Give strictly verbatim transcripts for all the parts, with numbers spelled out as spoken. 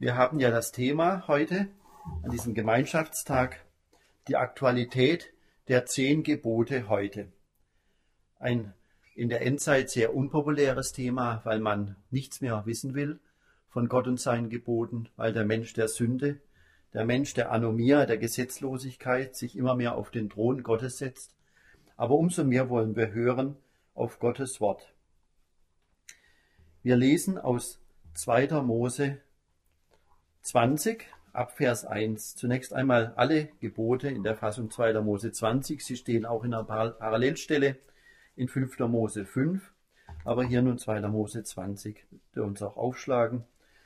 Wir haben ja das Thema heute an diesem Gemeinschaftstag, die Aktualität der zehn Gebote heute. Ein in der Endzeit sehr unpopuläres Thema, weil man nichts mehr wissen will von Gott und seinen Geboten, weil der Mensch der Sünde, der Mensch der Anomia, der Gesetzlosigkeit sich immer mehr auf den Thron Gottes setzt. Aber umso mehr wollen wir hören auf Gottes Wort. Wir lesen aus zweiter Mose zwanzig, ab Vers eins. Zunächst einmal alle Gebote in der Fassung zweiter Mose zwanzig. Sie stehen auch in einer Parallelstelle in fünfter Mose fünf. Aber hier nun zweiter Mose zwanzig. Wir uns auch aufschlagen.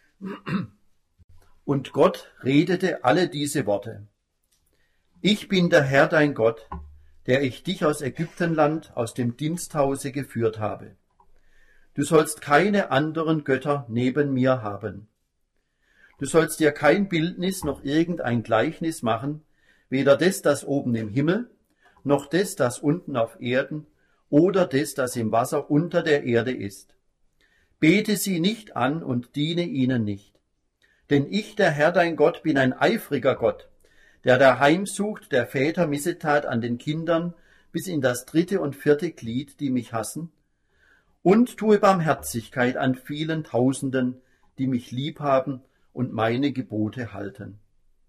Und Gott redete alle diese Worte. Ich bin der Herr dein Gott, der ich dich aus Ägyptenland, aus dem Diensthause geführt habe. Du sollst keine anderen Götter neben mir haben. Du sollst dir kein Bildnis noch irgendein Gleichnis machen, weder des, das oben im Himmel, noch des, das unten auf Erden, oder des, das im Wasser unter der Erde ist. Bete sie nicht an und diene ihnen nicht. Denn ich, der Herr dein Gott, bin ein eifriger Gott, der daheim sucht der Väter Missetat an den Kindern bis in das dritte und vierte Glied, die mich hassen, und tue Barmherzigkeit an vielen Tausenden, die mich lieb haben und meine Gebote halten.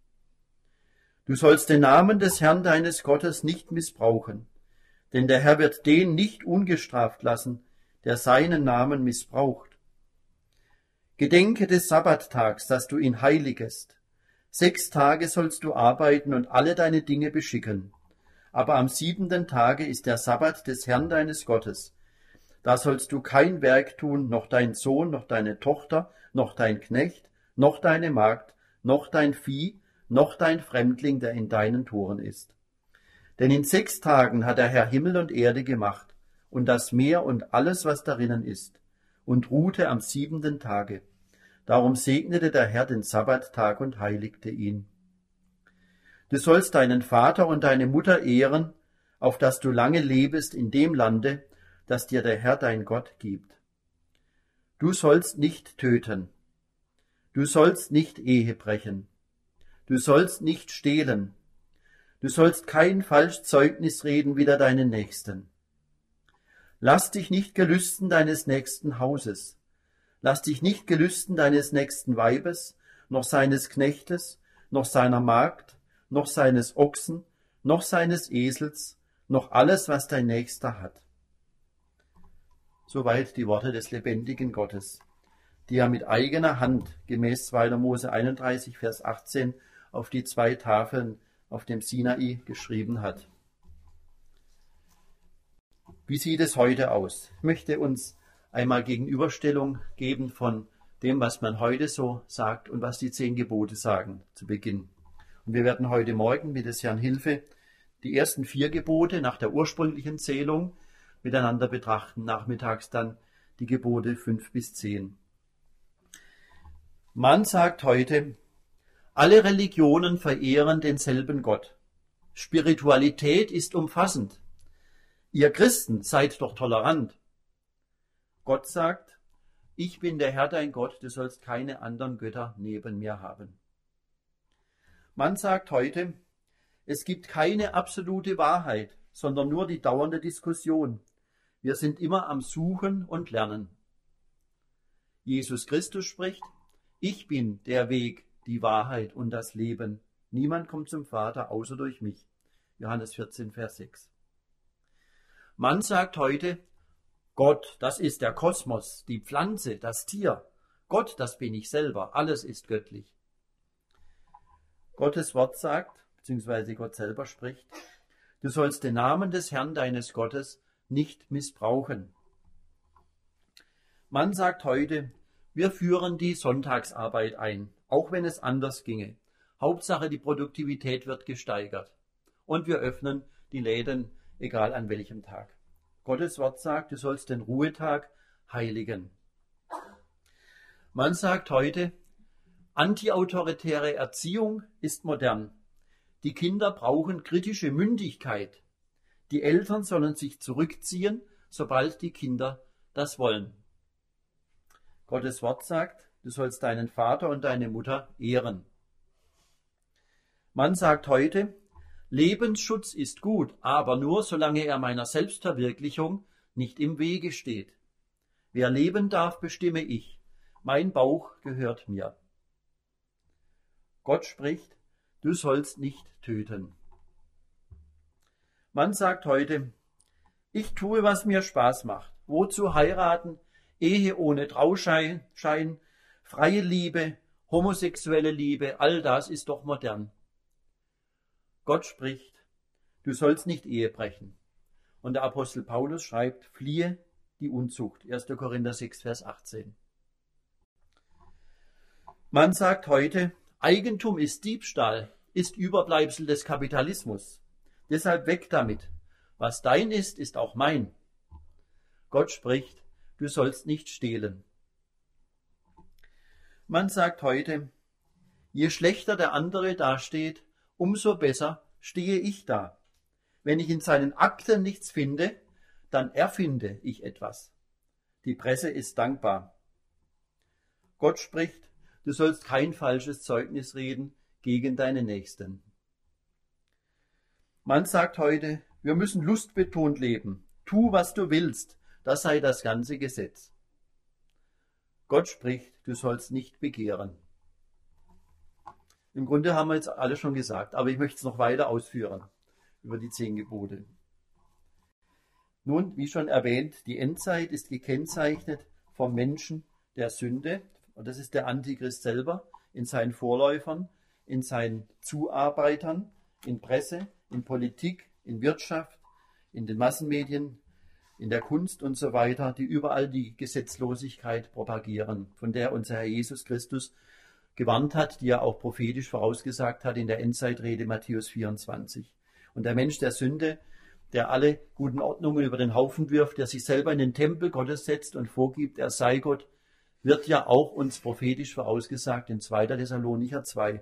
Du sollst den Namen des Herrn deines Gottes nicht missbrauchen, denn der Herr wird den nicht ungestraft lassen, der seinen Namen missbraucht. Gedenke des Sabbattags, dass du ihn heiligest. Sechs Tage sollst du arbeiten und alle deine Dinge beschicken. Aber am siebenten Tage ist der Sabbat des Herrn deines Gottes. Da sollst du kein Werk tun, noch dein Sohn, noch deine Tochter, noch dein Knecht, noch deine Magd, noch dein Vieh, noch dein Fremdling, der in deinen Toren ist. Denn in sechs Tagen hat der Herr Himmel und Erde gemacht und das Meer und alles, was darinnen ist, und ruhte am siebenten Tage. Darum segnete der Herr den Sabbattag und heiligte ihn. Du sollst deinen Vater und deine Mutter ehren, auf dass du lange lebest in dem Lande, das dir der Herr dein Gott gibt. Du sollst nicht töten. Du sollst nicht Ehe brechen. Du sollst nicht stehlen. Du sollst kein Falschzeugnis reden wider deinen Nächsten. Lass dich nicht gelüsten deines nächsten Hauses. Lass dich nicht gelüsten deines nächsten Weibes, noch seines Knechtes, noch seiner Magd, noch seines Ochsen, noch seines Esels, noch alles, was dein Nächster hat. Soweit die Worte des lebendigen Gottes, die er mit eigener Hand gemäß zweiter Mose einunddreißig, Vers achtzehn auf die zwei Tafeln auf dem Sinai geschrieben hat. Wie sieht es heute aus? Ich möchte uns einmal Gegenüberstellung geben von dem, was man heute so sagt und was die zehn Gebote sagen zu Beginn. Und wir werden heute Morgen mit des Herrn Hilfe die ersten vier Gebote nach der ursprünglichen Zählung miteinander betrachten, nachmittags dann die Gebote fünf bis zehn. Man sagt heute, alle Religionen verehren denselben Gott. Spiritualität ist umfassend. Ihr Christen seid doch tolerant. Gott sagt, ich bin der Herr dein Gott, du sollst keine anderen Götter neben mir haben. Man sagt heute, es gibt keine absolute Wahrheit, sondern nur die dauernde Diskussion. Wir sind immer am Suchen und Lernen. Jesus Christus spricht, ich bin der Weg, die Wahrheit und das Leben. Niemand kommt zum Vater außer durch mich. Johannes vierzehn, Vers sechs. Man sagt heute, Gott, das ist der Kosmos, die Pflanze, das Tier. Gott, das bin ich selber. Alles ist göttlich. Gottes Wort sagt, beziehungsweise Gott selber spricht, du sollst den Namen des Herrn deines Gottes nicht missbrauchen. Man sagt heute, wir führen die Sonntagsarbeit ein, auch wenn es anders ginge. Hauptsache, die Produktivität wird gesteigert. Und wir öffnen die Läden, egal an welchem Tag. Gottes Wort sagt, du sollst den Ruhetag heiligen. Man sagt heute, antiautoritäre Erziehung ist modern. Die Kinder brauchen kritische Mündigkeit. Die Eltern sollen sich zurückziehen, sobald die Kinder das wollen. Gottes Wort sagt, du sollst deinen Vater und deine Mutter ehren. Man sagt heute, Lebensschutz ist gut, aber nur solange er meiner Selbstverwirklichung nicht im Wege steht. Wer leben darf, bestimme ich. Mein Bauch gehört mir. Gott spricht, du sollst nicht töten. Man sagt heute, ich tue, was mir Spaß macht. Wozu heiraten? Ehe ohne Trauschein, freie Liebe, homosexuelle Liebe, all das ist doch modern. Gott spricht, du sollst nicht Ehe brechen. Und der Apostel Paulus schreibt, fliehe die Unzucht. erster Korinther sechs, Vers achtzehn. Man sagt heute, Eigentum ist Diebstahl, ist Überbleibsel des Kapitalismus. Deshalb weg damit. Was dein ist, ist auch mein. Gott spricht, du sollst nicht stehlen. Man sagt heute, je schlechter der andere dasteht, umso besser stehe ich da. Wenn ich in seinen Akten nichts finde, dann erfinde ich etwas. Die Presse ist dankbar. Gott spricht, du sollst kein falsches Zeugnis reden gegen deine Nächsten. Man sagt heute, wir müssen lustbetont leben. Tu, was du willst, das sei das ganze Gesetz. Gott spricht, du sollst nicht begehren. Im Grunde haben wir jetzt alles schon gesagt, aber ich möchte es noch weiter ausführen über die zehn Gebote. Nun, wie schon erwähnt, die Endzeit ist gekennzeichnet vom Menschen der Sünde, und das ist der Antichrist selber, in seinen Vorläufern, in seinen Zuarbeitern, in Presse, in Politik, in Wirtschaft, in den Massenmedien, in der Kunst und so weiter, die überall die Gesetzlosigkeit propagieren, von der unser Herr Jesus Christus gewarnt hat, die er auch prophetisch vorausgesagt hat in der Endzeitrede Matthäus vierundzwanzig. Und der Mensch der Sünde, der alle guten Ordnungen über den Haufen wirft, der sich selber in den Tempel Gottes setzt und vorgibt, er sei Gott, wird ja auch uns prophetisch vorausgesagt in zweiter Thessalonicher zwei.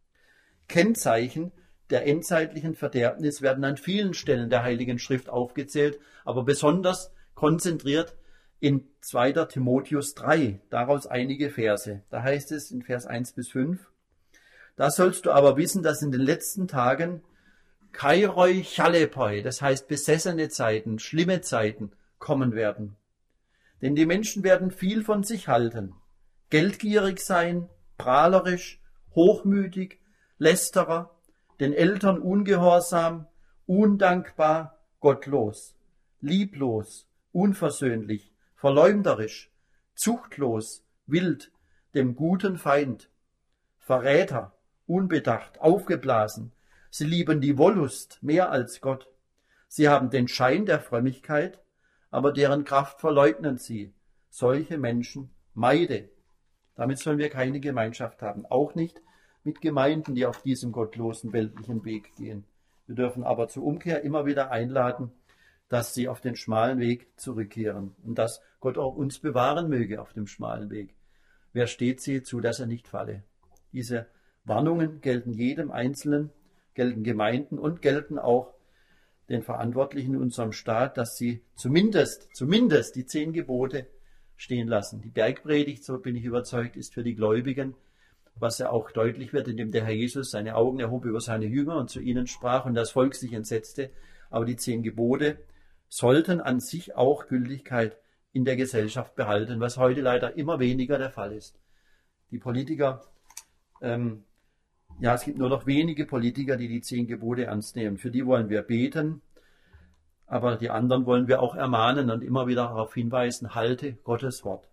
Kennzeichen der endzeitlichen Verderbnis werden an vielen Stellen der Heiligen Schrift aufgezählt, aber besonders konzentriert in zweiter Timotheus drei, daraus einige Verse. Da heißt es in Vers eins bis fünf, da sollst du aber wissen, dass in den letzten Tagen Kairoi Chalepoi, das heißt besessene Zeiten, schlimme Zeiten kommen werden. Denn die Menschen werden viel von sich halten, geldgierig sein, prahlerisch, hochmütig, Lästerer, den Eltern ungehorsam, undankbar, gottlos, lieblos, unversöhnlich, verleumderisch, zuchtlos, wild, dem guten Feind, Verräter, unbedacht, aufgeblasen. Sie lieben die Wollust mehr als Gott. Sie haben den Schein der Frömmigkeit, aber deren Kraft verleugnen sie. Solche Menschen meide. Damit sollen wir keine Gemeinschaft haben, auch nicht mit Gemeinden, die auf diesem gottlosen weltlichen Weg gehen. Wir dürfen aber zur Umkehr immer wieder einladen, dass sie auf den schmalen Weg zurückkehren und dass Gott auch uns bewahren möge auf dem schmalen Weg. Wer steht, sehe zu, dass er nicht falle. Diese Warnungen gelten jedem Einzelnen, gelten Gemeinden und gelten auch den Verantwortlichen in unserem Staat, dass sie zumindest, zumindest die zehn Gebote stehen lassen. Die Bergpredigt, so bin ich überzeugt, ist für die Gläubigen, was ja auch deutlich wird, indem der Herr Jesus seine Augen erhob über seine Jünger und zu ihnen sprach und das Volk sich entsetzte. Aber die zehn Gebote sollten an sich auch Gültigkeit in der Gesellschaft behalten, was heute leider immer weniger der Fall ist. Die Politiker, ähm, ja, es gibt nur noch wenige Politiker, die die zehn Gebote ernst nehmen. Für die wollen wir beten, aber die anderen wollen wir auch ermahnen und immer wieder darauf hinweisen, halte Gottes Wort.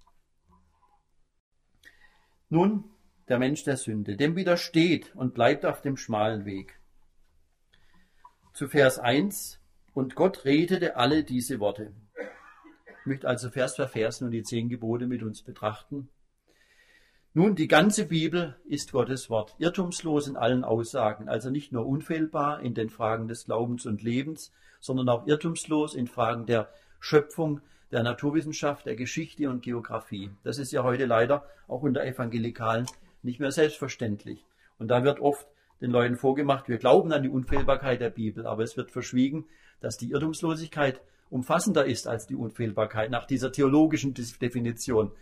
Nun, der Mensch der Sünde, dem widersteht und bleibt auf dem schmalen Weg. Zu Vers eins, und Gott redete alle diese Worte. Ich möchte also Vers für Vers nur die zehn Gebote mit uns betrachten. Nun, die ganze Bibel ist Gottes Wort, irrtumslos in allen Aussagen, also nicht nur unfehlbar in den Fragen des Glaubens und Lebens, sondern auch irrtumslos in Fragen der Schöpfung, der Naturwissenschaft, der Geschichte und Geografie. Das ist ja heute leider auch unter Evangelikalen nicht mehr selbstverständlich. Und da wird oft den Leuten vorgemacht, wir glauben an die Unfehlbarkeit der Bibel, aber es wird verschwiegen, dass die Irrtumslosigkeit umfassender ist als die Unfehlbarkeit nach dieser theologischen Definition.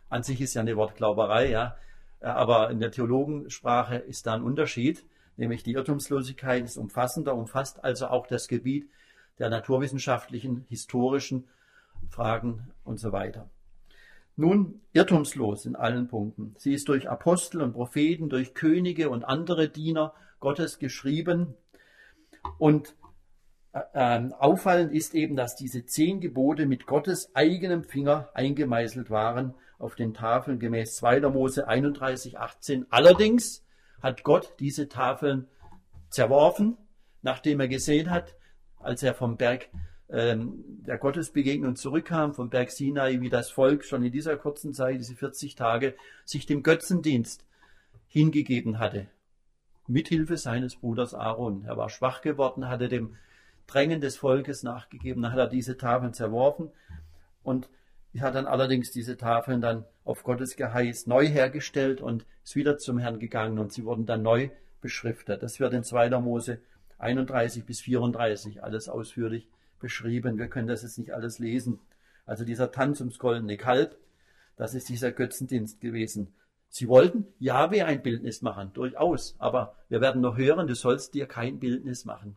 An sich ist ja eine Wortglauberei, ja. Aber in der Theologensprache ist da ein Unterschied, nämlich die Irrtumslosigkeit ist umfassender, umfasst also auch das Gebiet der naturwissenschaftlichen, historischen Fragen und so weiter. Nun, irrtumslos in allen Punkten. Sie ist durch Apostel und Propheten, durch Könige und andere Diener Gottes geschrieben. Und äh, auffallend ist eben, dass diese zehn Gebote mit Gottes eigenem Finger eingemeißelt waren auf den Tafeln gemäß zweiter Mose einunddreißig, achtzehn. Allerdings hat Gott diese Tafeln zerworfen, nachdem er gesehen hat, als er vom Berg ähm, der Gottesbegegnung zurückkam, vom Berg Sinai, wie das Volk schon in dieser kurzen Zeit, diese vierzig Tage, sich dem Götzendienst hingegeben hatte, mithilfe seines Bruders Aaron. Er war schwach geworden, hatte dem Drängen des Volkes nachgegeben, dann hat er diese Tafeln zerworfen und hat dann allerdings diese Tafeln dann auf Gottes Geheiß neu hergestellt und ist wieder zum Herrn gegangen und sie wurden dann neu beschriftet. Das wird in zweiter Mose einunddreißig bis vierunddreißig alles ausführlich beschrieben. Wir können das jetzt nicht alles lesen. Also dieser Tanz ums goldene Kalb, das ist dieser Götzendienst gewesen. Sie wollten Jahwe ein Bildnis machen, durchaus. Aber wir werden noch hören, du sollst dir kein Bildnis machen.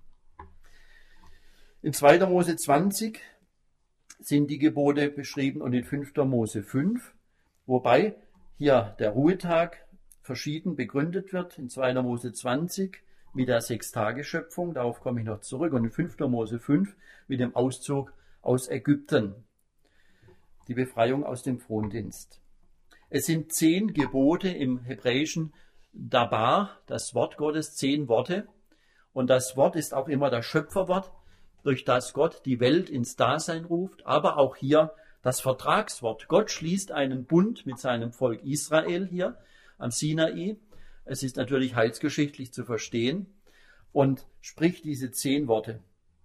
In zweiter Mose zwanzig sind die Gebote beschrieben und in fünfter Mose fünf, wobei hier der Ruhetag verschieden begründet wird. In zweiter Mose zwanzig mit der Sechstageschöpfung, darauf komme ich noch zurück, und in fünfter Mose fünf mit dem Auszug aus Ägypten, die Befreiung aus dem Frondienst. Es sind zehn Gebote im hebräischen Dabar, das Wort Gottes, zehn Worte. Und das Wort ist auch immer das Schöpferwort, durch das Gott die Welt ins Dasein ruft, aber auch hier das Vertragswort. Gott schließt einen Bund mit seinem Volk Israel hier am Sinai. Es ist natürlich heilsgeschichtlich zu verstehen und spricht diese zehn Worte.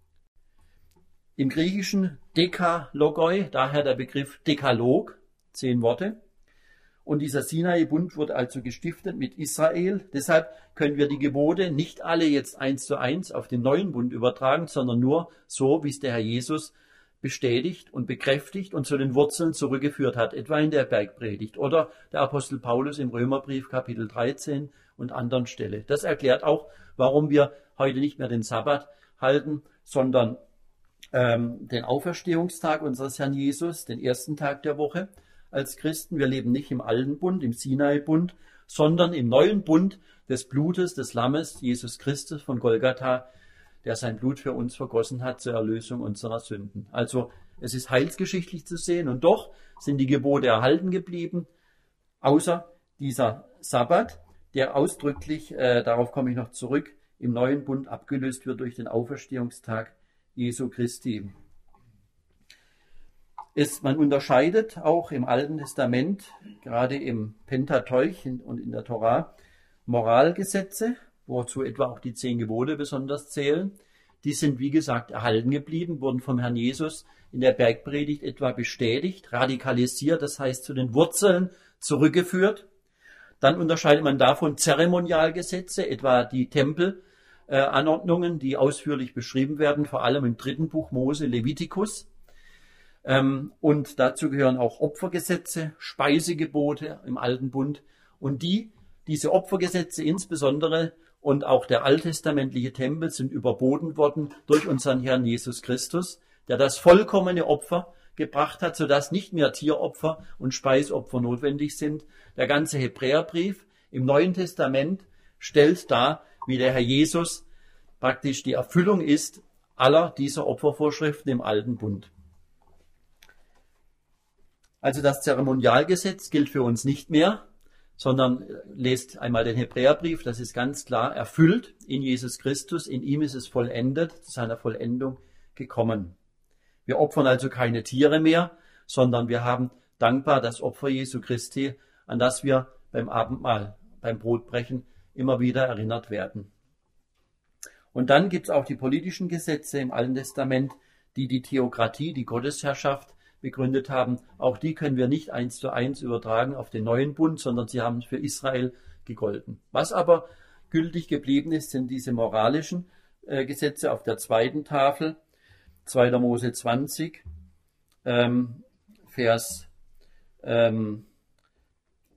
Im Griechischen Dekalogoi, daher der Begriff Dekalog, zehn Worte. Und dieser Sinai-Bund wurde also gestiftet mit Israel. Deshalb können wir die Gebote nicht alle jetzt eins zu eins auf den neuen Bund übertragen, sondern nur so, wie es der Herr Jesus bestätigt und bekräftigt und zu den Wurzeln zurückgeführt hat, etwa in der Bergpredigt oder der Apostel Paulus im Römerbrief Kapitel dreizehn und anderen Stelle. Das erklärt auch, warum wir heute nicht mehr den Sabbat halten, sondern ähm, den Auferstehungstag unseres Herrn Jesus, den ersten Tag der Woche. Als Christen, wir leben nicht im alten Bund, im Sinai-Bund, sondern im neuen Bund des Blutes des Lammes, Jesus Christus von Golgatha, der sein Blut für uns vergossen hat zur Erlösung unserer Sünden. Also es ist heilsgeschichtlich zu sehen und doch sind die Gebote erhalten geblieben, außer dieser Sabbat, der ausdrücklich, äh, darauf komme ich noch zurück, im neuen Bund abgelöst wird durch den Auferstehungstag Jesu Christi. Es, man unterscheidet auch im Alten Testament, gerade im Pentateuch und in der Torah, Moralgesetze, wozu etwa auch die zehn Gebote besonders zählen. Die sind, wie gesagt, erhalten geblieben, wurden vom Herrn Jesus in der Bergpredigt etwa bestätigt, radikalisiert, das heißt zu den Wurzeln zurückgeführt. Dann unterscheidet man davon Zeremonialgesetze, etwa die Tempelanordnungen, die ausführlich beschrieben werden, vor allem im dritten Buch Mose, Levitikus. Und dazu gehören auch Opfergesetze, Speisegebote im Alten Bund. Und die, diese Opfergesetze insbesondere und auch der alttestamentliche Tempel sind überboten worden durch unseren Herrn Jesus Christus, der das vollkommene Opfer gebracht hat, sodass nicht mehr Tieropfer und Speisopfer notwendig sind. Der ganze Hebräerbrief im Neuen Testament stellt dar, wie der Herr Jesus praktisch die Erfüllung ist aller dieser Opfervorschriften im Alten Bund. Also das Zeremonialgesetz gilt für uns nicht mehr, sondern lest einmal den Hebräerbrief, das ist ganz klar erfüllt in Jesus Christus, in ihm ist es vollendet, zu seiner Vollendung gekommen. Wir opfern also keine Tiere mehr, sondern wir haben dankbar das Opfer Jesu Christi, an das wir beim Abendmahl, beim Brotbrechen immer wieder erinnert werden. Und dann gibt es auch die politischen Gesetze im Alten Testament, die die Theokratie, die Gottesherrschaft begründet haben. Auch die können wir nicht eins zu eins übertragen auf den neuen Bund, sondern sie haben für Israel gegolten. Was aber gültig geblieben ist, sind diese moralischen äh, Gesetze auf der zweiten Tafel, zweiter Mose zwanzig, ähm, Vers ähm,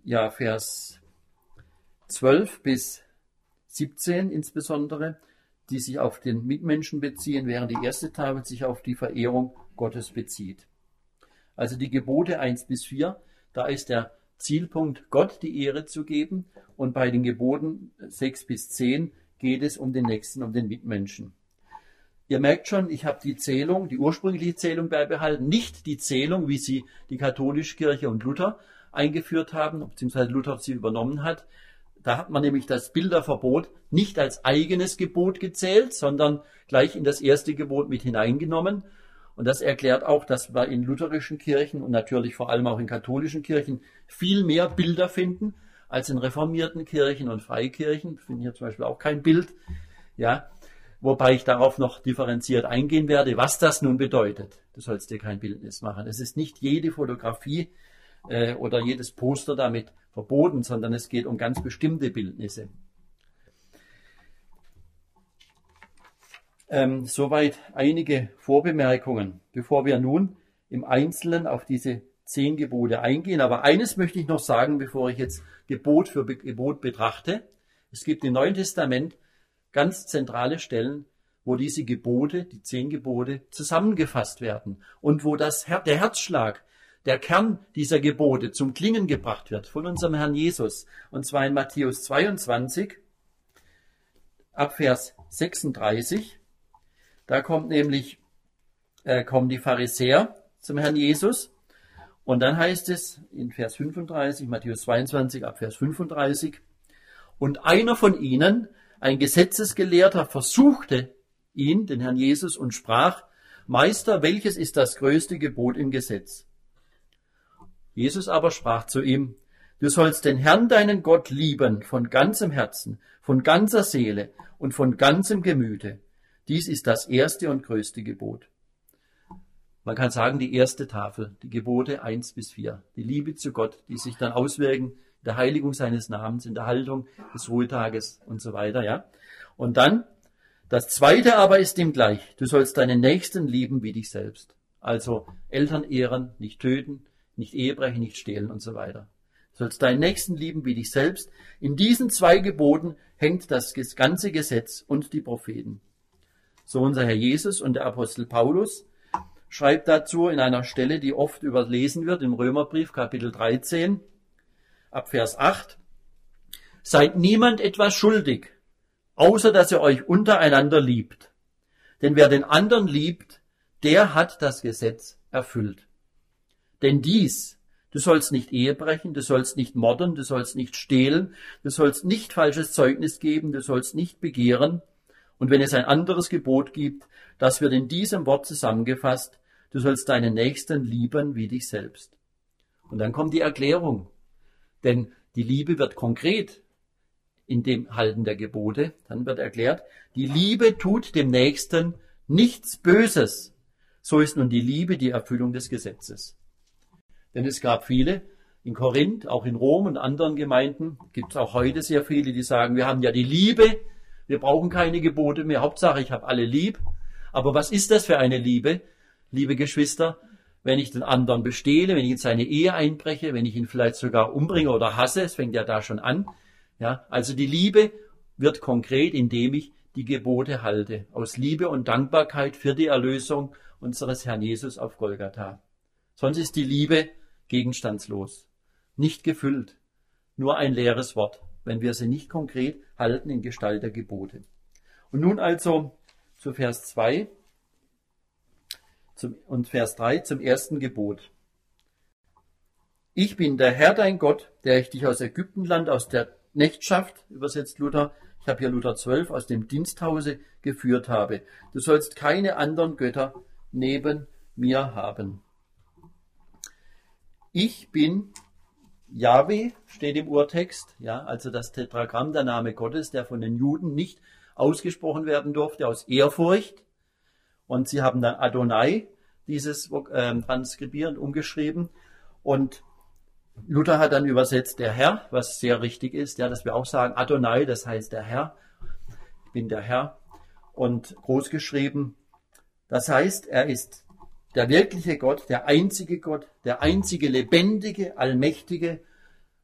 ja, Vers zwölf bis siebzehn insbesondere, die sich auf den Mitmenschen beziehen, während die erste Tafel sich auf die Verehrung Gottes bezieht. Also die Gebote eins bis vier, da ist der Zielpunkt, Gott die Ehre zu geben, und bei den Geboten sechs bis zehn geht es um den Nächsten, um den Mitmenschen. Ihr merkt schon, ich habe die Zählung, die ursprüngliche Zählung beibehalten, nicht die Zählung, wie sie die katholische Kirche und Luther eingeführt haben, beziehungsweise Luther sie übernommen hat. Da hat man nämlich das Bilderverbot nicht als eigenes Gebot gezählt, sondern gleich in das erste Gebot mit hineingenommen. Und das erklärt auch, dass wir in lutherischen Kirchen und natürlich vor allem auch in katholischen Kirchen viel mehr Bilder finden als in reformierten Kirchen und Freikirchen. Ich finde hier zum Beispiel auch kein Bild. Ja, wobei ich darauf noch differenziert eingehen werde, was das nun bedeutet. Du sollst dir kein Bildnis machen. Es ist nicht jede Fotografie äh, oder jedes Poster damit verboten, sondern es geht um ganz bestimmte Bildnisse. Ähm, soweit einige Vorbemerkungen, bevor wir nun im Einzelnen auf diese zehn Gebote eingehen. Aber eines möchte ich noch sagen, bevor ich jetzt Gebot für Gebot betrachte. Es gibt im Neuen Testament ganz zentrale Stellen, wo diese Gebote, die zehn Gebote, zusammengefasst werden und wo das Her- der Herzschlag, der Kern dieser Gebote zum Klingen gebracht wird von unserem Herrn Jesus. Und zwar in Matthäus zweiundzwanzig, ab Vers sechsunddreißig. Da kommt nämlich, äh, kommen die Pharisäer zum Herrn Jesus. Und dann heißt es in Vers fünfunddreißig, Matthäus zweiundzwanzig, ab Vers fünfunddreißig, und einer von ihnen, ein Gesetzesgelehrter, versuchte ihn, den Herrn Jesus, und sprach: Meister, welches ist das größte Gebot im Gesetz? Jesus aber sprach zu ihm: Du sollst den Herrn, deinen Gott, lieben von ganzem Herzen, von ganzer Seele und von ganzem Gemüte. Dies ist das erste und größte Gebot. Man kann sagen, die erste Tafel, die Gebote eins bis vier, die Liebe zu Gott, die sich dann auswirken in der Heiligung seines Namens, in der Haltung des Ruhetages und so weiter, ja. Und dann, das zweite aber ist ihm gleich: Du sollst deinen Nächsten lieben wie dich selbst. Also Eltern ehren, nicht töten, nicht Ehebrechen, nicht stehlen und so weiter. Du sollst deinen Nächsten lieben wie dich selbst. In diesen zwei Geboten hängt das ganze Gesetz und die Propheten. So unser Herr Jesus, und der Apostel Paulus schreibt dazu in einer Stelle, die oft überlesen wird, im Römerbrief Kapitel dreizehn, ab Vers acht: Seid niemand etwas schuldig, außer dass ihr euch untereinander liebt. Denn wer den anderen liebt, der hat das Gesetz erfüllt. Denn dies: Du sollst nicht Ehe brechen, du sollst nicht morden, du sollst nicht stehlen, du sollst nicht falsches Zeugnis geben, du sollst nicht begehren. Und wenn es ein anderes Gebot gibt, das wird in diesem Wort zusammengefasst: Du sollst deinen Nächsten lieben wie dich selbst. Und dann kommt die Erklärung. Denn die Liebe wird konkret in dem Halten der Gebote. Dann wird erklärt, die Liebe tut dem Nächsten nichts Böses. So ist nun die Liebe die Erfüllung des Gesetzes. Denn es gab viele in Korinth, auch in Rom und anderen Gemeinden, gibt es auch heute sehr viele, die sagen, wir haben ja die Liebe, wir brauchen keine Gebote mehr, Hauptsache ich habe alle lieb. Aber was ist das für eine Liebe, liebe Geschwister, wenn ich den anderen bestehle, wenn ich in seine Ehe einbreche, wenn ich ihn vielleicht sogar umbringe oder hasse? Es fängt ja da schon an. Ja, also die Liebe wird konkret, indem ich die Gebote halte, aus Liebe und Dankbarkeit für die Erlösung unseres Herrn Jesus auf Golgatha. Sonst ist die Liebe gegenstandslos, nicht gefüllt, nur ein leeres Wort, wenn wir sie nicht konkret halten in Gestalt der Gebote. Und nun also zu Vers zwei zum, und Vers drei zum ersten Gebot. Ich bin der Herr dein Gott, der ich dich aus Ägyptenland, aus der Knechtschaft, übersetzt Luther, ich habe hier Luther zwölf, aus dem Diensthause geführt habe. Du sollst keine anderen Götter neben mir haben. Ich bin Jahwe, steht im Urtext, ja, also das Tetragramm, der Name Gottes, der von den Juden nicht ausgesprochen werden durfte, aus Ehrfurcht. Und sie haben dann Adonai, dieses äh, transkribiert und umgeschrieben. Und Luther hat dann übersetzt der Herr, was sehr richtig ist, ja, dass wir auch sagen Adonai, das heißt der Herr. Ich bin der Herr. Und groß geschrieben, das heißt, er ist der wirkliche Gott, der einzige Gott, der einzige lebendige, allmächtige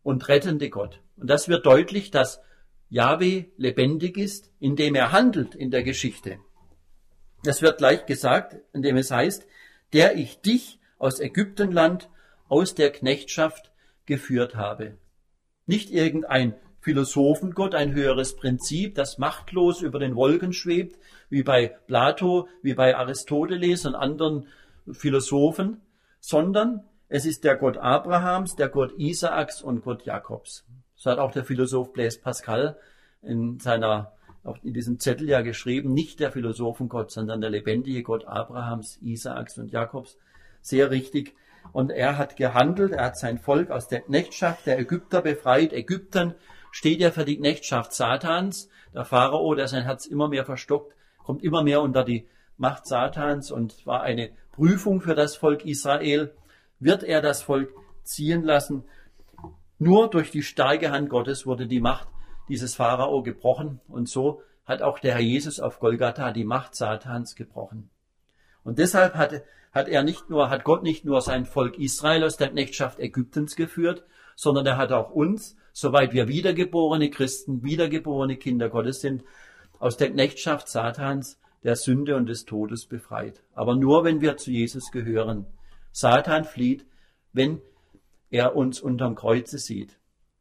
und rettende Gott. Und das wird deutlich, dass Jahwe lebendig ist, indem er handelt in der Geschichte. Das wird gleich gesagt, indem es heißt, der ich dich aus Ägyptenland, aus der Knechtschaft geführt habe. Nicht irgendein Philosophengott, ein höheres Prinzip, das machtlos über den Wolken schwebt, wie bei Plato, wie bei Aristoteles und anderen Philosophen, sondern es ist der Gott Abrahams, der Gott Isaaks und Gott Jakobs. So hat auch der Philosoph Blaise Pascal in seiner, auch in diesem Zettel ja geschrieben, nicht der Philosophengott, sondern der lebendige Gott Abrahams, Isaaks und Jakobs. Sehr richtig. Und er hat gehandelt, er hat sein Volk aus der Knechtschaft der Ägypter befreit. Ägypten steht ja für die Knechtschaft Satans. Der Pharao, der sein Herz immer mehr verstockt, kommt immer mehr unter die Macht Satans und war eine Prüfung für das Volk Israel. Wird er das Volk ziehen lassen? Nur durch die starke Hand Gottes wurde die Macht dieses Pharao gebrochen. Und so hat auch der Herr Jesus auf Golgatha die Macht Satans gebrochen. Und deshalb hat, hat er nicht nur, hat Gott nicht nur sein Volk Israel aus der Knechtschaft Ägyptens geführt, sondern er hat auch uns, soweit wir wiedergeborene Christen, wiedergeborene Kinder Gottes sind, aus der Knechtschaft Satans, der Sünde und des Todes befreit. Aber nur, wenn wir zu Jesus gehören. Satan flieht, wenn er uns unterm Kreuze sieht.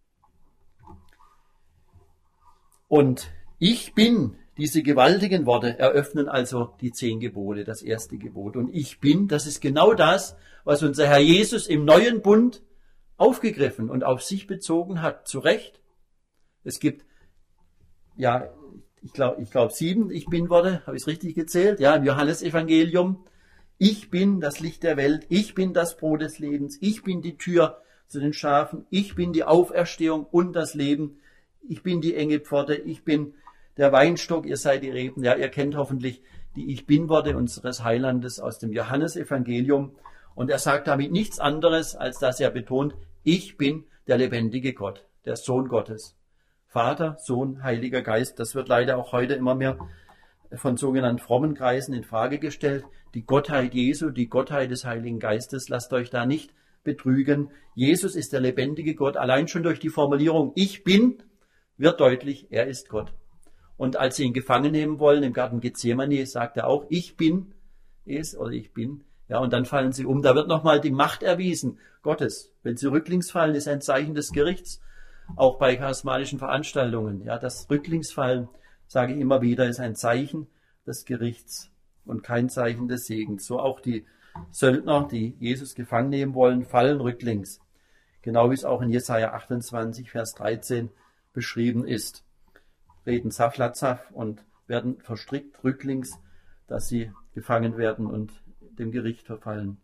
Und ich bin, diese gewaltigen Worte eröffnen also die zehn Gebote, das erste Gebot. Und ich bin, das ist genau das, was unser Herr Jesus im neuen Bund aufgegriffen und auf sich bezogen hat, zu Recht. Es gibt, ja, ich glaube, ich glaube sieben Ich Bin-Worte, habe ich es richtig gezählt? Ja, im Johannesevangelium. Ich bin das Licht der Welt, ich bin das Brot des Lebens, ich bin die Tür zu den Schafen, ich bin die Auferstehung und das Leben, ich bin die enge Pforte, ich bin der Weinstock, ihr seid die Reben. Ja, ihr kennt hoffentlich die Ich Bin-Worte unseres Heilandes aus dem Johannesevangelium. Und er sagt damit nichts anderes, als dass er betont, ich bin der lebendige Gott, der Sohn Gottes. Vater, Sohn, Heiliger Geist, das wird leider auch heute immer mehr von sogenannten frommen Kreisen in Frage gestellt. Die Gottheit Jesu, die Gottheit des Heiligen Geistes, lasst euch da nicht betrügen. Jesus ist der lebendige Gott. Allein schon durch die Formulierung Ich bin wird deutlich, er ist Gott. Und als sie ihn gefangen nehmen wollen im Garten Gethsemane, sagt er auch, ich bin es oder ich bin. Ja, und dann fallen sie um. Da wird nochmal die Macht erwiesen Gottes. Wenn sie rücklings fallen, ist ein Zeichen des Gerichts. Auch bei charismatischen Veranstaltungen. Ja, das Rücklingsfallen, sage ich immer wieder, ist ein Zeichen des Gerichts und kein Zeichen des Segens. So auch die Söldner, die Jesus gefangen nehmen wollen, fallen rücklings. Genau wie es auch in Jesaja achtundzwanzig, Vers dreizehn beschrieben ist. Reden Saflatzaf und werden verstrickt rücklings, dass sie gefangen werden und dem Gericht verfallen.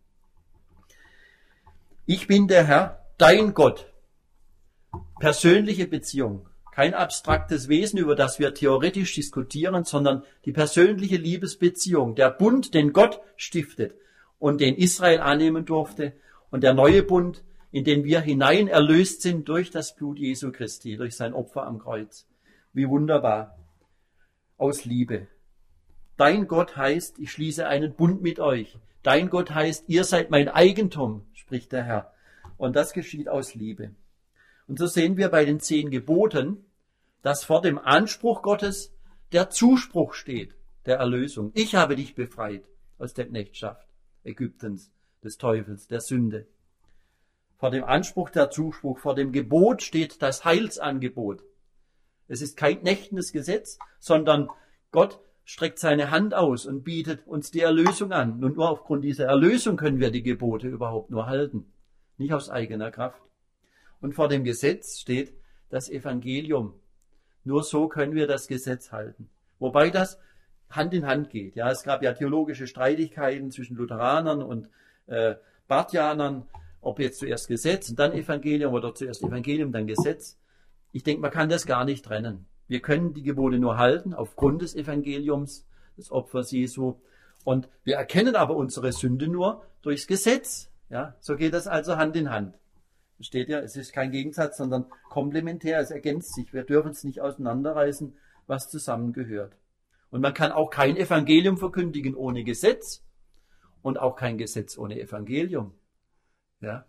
Ich bin der Herr, dein Gott. Persönliche Beziehung. Kein abstraktes Wesen, über das wir theoretisch diskutieren, sondern die persönliche Liebesbeziehung. Der Bund, den Gott stiftet und den Israel annehmen durfte. Und der neue Bund, in den wir hinein erlöst sind durch das Blut Jesu Christi, durch sein Opfer am Kreuz. Wie wunderbar. Aus Liebe. Dein Gott heißt, ich schließe einen Bund mit euch. Dein Gott heißt, ihr seid mein Eigentum, spricht der Herr. Und das geschieht aus Liebe. Und so sehen wir bei den zehn Geboten, dass vor dem Anspruch Gottes der Zuspruch steht, der Erlösung. Ich habe dich befreit aus der Knechtschaft Ägyptens, des Teufels, der Sünde. Vor dem Anspruch der Zuspruch, vor dem Gebot steht das Heilsangebot. Es ist kein knechtendes Gesetz, sondern Gott streckt seine Hand aus und bietet uns die Erlösung an. Und nur aufgrund dieser Erlösung können wir die Gebote überhaupt nur halten, nicht aus eigener Kraft. Und vor dem Gesetz steht das Evangelium. Nur so können wir das Gesetz halten. Wobei das Hand in Hand geht. Ja, es gab ja theologische Streitigkeiten zwischen Lutheranern und äh, Barthianern, ob jetzt zuerst Gesetz und dann Evangelium oder zuerst Evangelium, dann Gesetz. Ich denke, man kann das gar nicht trennen. Wir können die Gebote nur halten aufgrund des Evangeliums, des Opfers Jesu. Und wir erkennen aber unsere Sünde nur durchs Gesetz. Ja, so geht das also Hand in Hand. Steht ja, es ist kein Gegensatz, sondern komplementär, es ergänzt sich. Wir dürfen es nicht auseinanderreißen, was zusammengehört. Und man kann auch kein Evangelium verkündigen ohne Gesetz und auch kein Gesetz ohne Evangelium. Ja,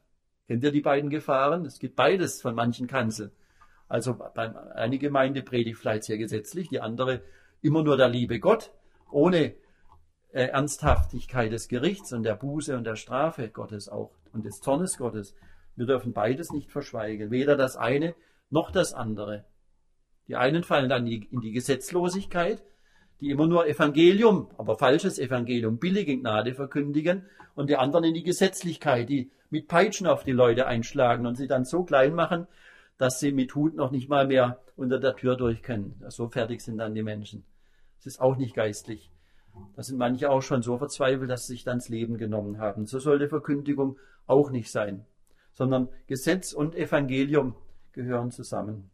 Kennt ihr die beiden Gefahren? Es gibt beides von manchen Kanzeln. Also bei eine Gemeinde predigt vielleicht sehr gesetzlich, die andere immer nur der liebe Gott, ohne äh, Ernsthaftigkeit des Gerichts und der Buße und der Strafe Gottes auch und des Zornes Gottes. Wir dürfen beides nicht verschweigen, weder das eine noch das andere. Die einen fallen dann in die Gesetzlosigkeit, die immer nur Evangelium, aber falsches Evangelium, billige Gnade verkündigen, und die anderen in die Gesetzlichkeit, die mit Peitschen auf die Leute einschlagen und sie dann so klein machen, dass sie mit Hut noch nicht mal mehr unter der Tür durch können. So fertig sind dann die Menschen. Das ist auch nicht geistlich. Da sind manche auch schon so verzweifelt, dass sie sich dann das Leben genommen haben. So sollte Verkündigung auch nicht sein, sondern Gesetz und Evangelium gehören zusammen.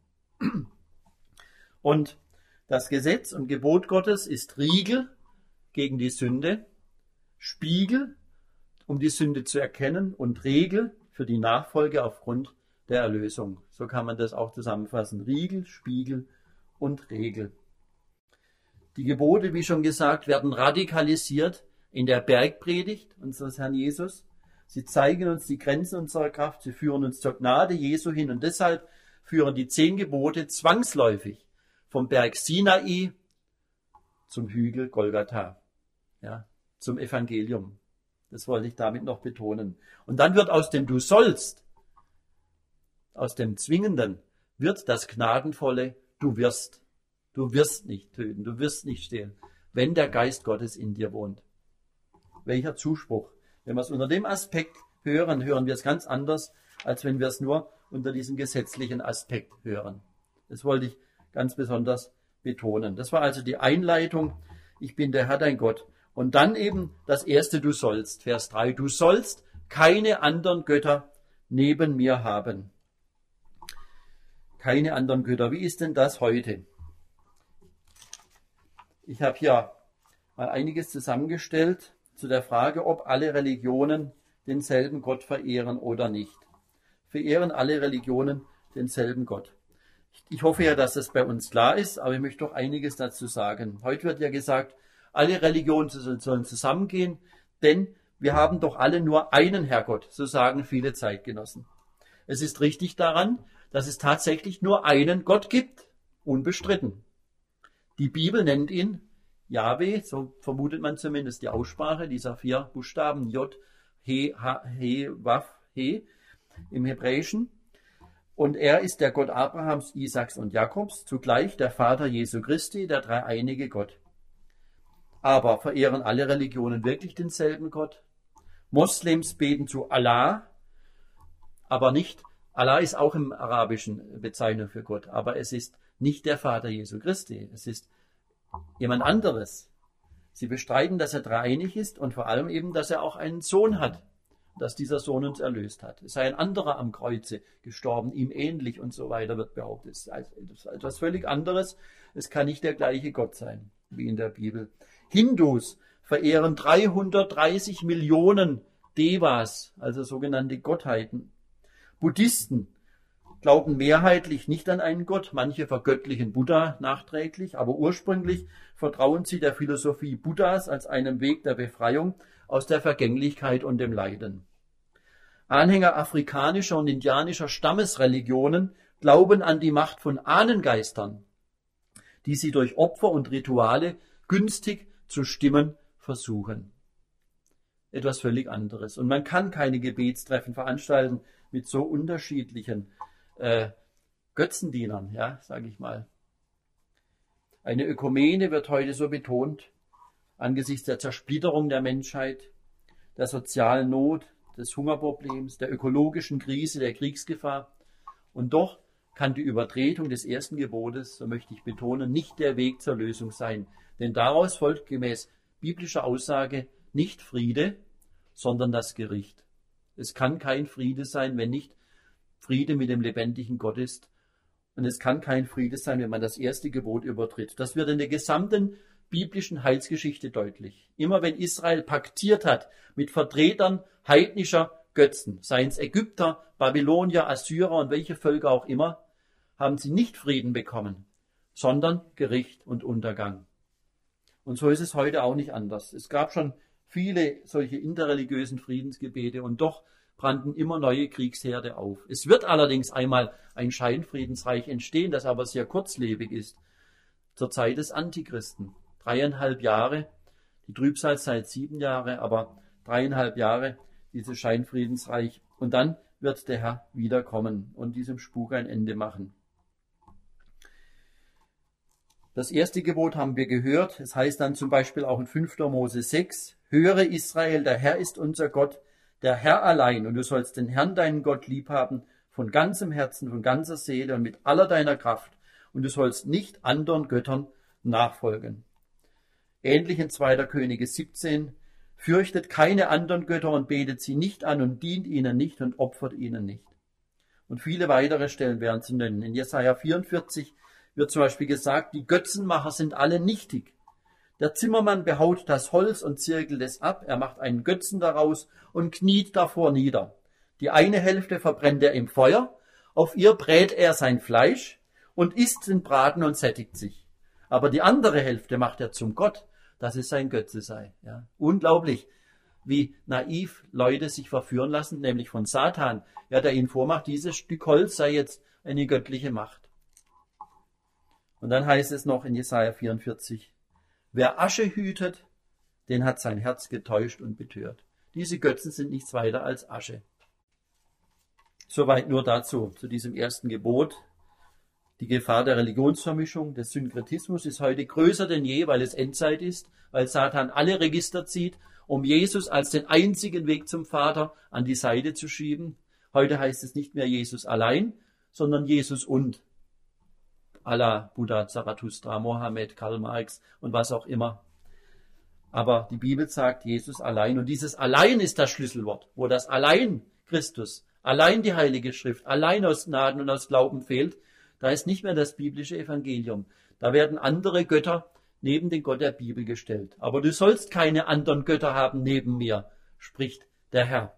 Und das Gesetz und Gebot Gottes ist Riegel gegen die Sünde, Spiegel, um die Sünde zu erkennen, und Regel für die Nachfolge aufgrund der Erlösung. So kann man das auch zusammenfassen. Riegel, Spiegel und Regel. Die Gebote, wie schon gesagt, werden radikalisiert in der Bergpredigt unseres Herrn Jesus. Sie zeigen uns die Grenzen unserer Kraft, sie führen uns zur Gnade Jesu hin, und deshalb führen die zehn Gebote zwangsläufig vom Berg Sinai zum Hügel Golgatha, ja, zum Evangelium. Das wollte ich damit noch betonen. Und dann wird aus dem Du sollst, aus dem Zwingenden, wird das Gnadenvolle Du wirst. Du wirst nicht töten, du wirst nicht stehlen, wenn der Geist Gottes in dir wohnt. Welcher Zuspruch. Wenn wir es unter dem Aspekt hören, hören wir es ganz anders, als wenn wir es nur unter diesem gesetzlichen Aspekt hören. Das wollte ich ganz besonders betonen. Das war also die Einleitung. Ich bin der Herr dein Gott. Und dann eben das erste Du sollst. Vers drei. Du sollst keine anderen Götter neben mir haben. Keine anderen Götter. Wie ist denn das heute? Ich habe hier mal einiges zusammengestellt zu der Frage, ob alle Religionen denselben Gott verehren oder nicht. Verehren alle Religionen denselben Gott? Ich hoffe ja, dass das bei uns klar ist, aber ich möchte doch einiges dazu sagen. Heute wird ja gesagt, alle Religionen sollen zusammengehen, denn wir haben doch alle nur einen Herrgott, so sagen viele Zeitgenossen. Es ist richtig daran, dass es tatsächlich nur einen Gott gibt, unbestritten. Die Bibel nennt ihn Jahwe, so vermutet man zumindest die Aussprache dieser vier Buchstaben, J, He, H, He, Waf, He im Hebräischen. Und er ist der Gott Abrahams, Isaaks und Jakobs, zugleich der Vater Jesu Christi, der dreieinige Gott. Aber verehren alle Religionen wirklich denselben Gott? Moslems beten zu Allah, aber nicht, Allah ist auch im Arabischen Bezeichnung für Gott, aber es ist nicht der Vater Jesu Christi, es ist jemand anderes. Sie bestreiten, dass er dreieinig ist und vor allem eben, dass er auch einen Sohn hat, dass dieser Sohn uns erlöst hat. Es sei ein anderer am Kreuze gestorben, ihm ähnlich und so weiter, wird behauptet. Es ist etwas völlig anderes. Es kann nicht der gleiche Gott sein, wie in der Bibel. Hindus verehren dreihundertdreißig Millionen Devas, also sogenannte Gottheiten. Buddhisten glauben mehrheitlich nicht an einen Gott. Manche vergöttlichen Buddha nachträglich, aber ursprünglich vertrauen sie der Philosophie Buddhas als einem Weg der Befreiung aus der Vergänglichkeit und dem Leiden. Anhänger afrikanischer und indianischer Stammesreligionen glauben an die Macht von Ahnengeistern, die sie durch Opfer und Rituale günstig zu stimmen versuchen. Etwas völlig anderes. Und man kann keine Gebetstreffen veranstalten mit so unterschiedlichen äh, Götzendienern, ja, sage ich mal. Eine Ökumene wird heute so betont, angesichts der Zersplitterung der Menschheit, der sozialen Not, des Hungerproblems, der ökologischen Krise, der Kriegsgefahr. Und doch kann die Übertretung des ersten Gebotes, so möchte ich betonen, nicht der Weg zur Lösung sein. Denn daraus folgt gemäß biblischer Aussage nicht Friede, sondern das Gericht. Es kann kein Friede sein, wenn nicht Friede mit dem lebendigen Gott ist. Und es kann kein Friede sein, wenn man das erste Gebot übertritt. Das wird in der gesamten biblischen Heilsgeschichte deutlich. Immer wenn Israel paktiert hat mit Vertretern heidnischer Götzen, seien es Ägypter, Babylonier, Assyrer und welche Völker auch immer, haben sie nicht Frieden bekommen, sondern Gericht und Untergang. Und so ist es heute auch nicht anders. Es gab schon viele solche interreligiösen Friedensgebete und doch brannten immer neue Kriegsherde auf. Es wird allerdings einmal ein Scheinfriedensreich entstehen, das aber sehr kurzlebig ist. Zur Zeit des Antichristen. Dreieinhalb Jahre, die Trübsalzeit sieben Jahre, aber dreieinhalb Jahre dieses Scheinfriedensreich. Und dann wird der Herr wiederkommen und diesem Spuk ein Ende machen. Das erste Gebot haben wir gehört. Es heißt dann zum Beispiel auch in fünfter Mose sechs, höre Israel, der Herr ist unser Gott, der Herr allein. Und du sollst den Herrn, deinen Gott, liebhaben, von ganzem Herzen, von ganzer Seele und mit aller deiner Kraft. Und du sollst nicht anderen Göttern nachfolgen. Ähnlich in zweiter Könige siebzehn, fürchtet keine anderen Götter und betet sie nicht an und dient ihnen nicht und opfert ihnen nicht. Und viele weitere Stellen wären zu nennen. In Jesaja vierundvierzig wird zum Beispiel gesagt, die Götzenmacher sind alle nichtig. Der Zimmermann behaut das Holz und zirkelt es ab, er macht einen Götzen daraus und kniet davor nieder. Die eine Hälfte verbrennt er im Feuer, auf ihr brät er sein Fleisch und isst den Braten und sättigt sich. Aber die andere Hälfte macht er zum Gott, dass es sein Götze sei. Ja. Unglaublich, wie naiv Leute sich verführen lassen, nämlich von Satan, ja, der ihnen vormacht, dieses Stück Holz sei jetzt eine göttliche Macht. Und dann heißt es noch in Jesaja vierundvierzig, wer Asche hütet, den hat sein Herz getäuscht und betört. Diese Götzen sind nichts weiter als Asche. Soweit nur dazu, zu diesem ersten Gebot. Die Gefahr der Religionsvermischung, des Synkretismus ist heute größer denn je, weil es Endzeit ist, weil Satan alle Register zieht, um Jesus als den einzigen Weg zum Vater an die Seite zu schieben. Heute heißt es nicht mehr Jesus allein, sondern Jesus und. À la Buddha, Zarathustra, Mohammed, Karl Marx und was auch immer. Aber die Bibel sagt Jesus allein. Und dieses allein ist das Schlüsselwort, wo das allein Christus, allein die Heilige Schrift, allein aus Gnaden und aus Glauben fehlt. Da ist nicht mehr das biblische Evangelium. Da werden andere Götter neben den Gott der Bibel gestellt. Aber du sollst keine anderen Götter haben neben mir, spricht der Herr.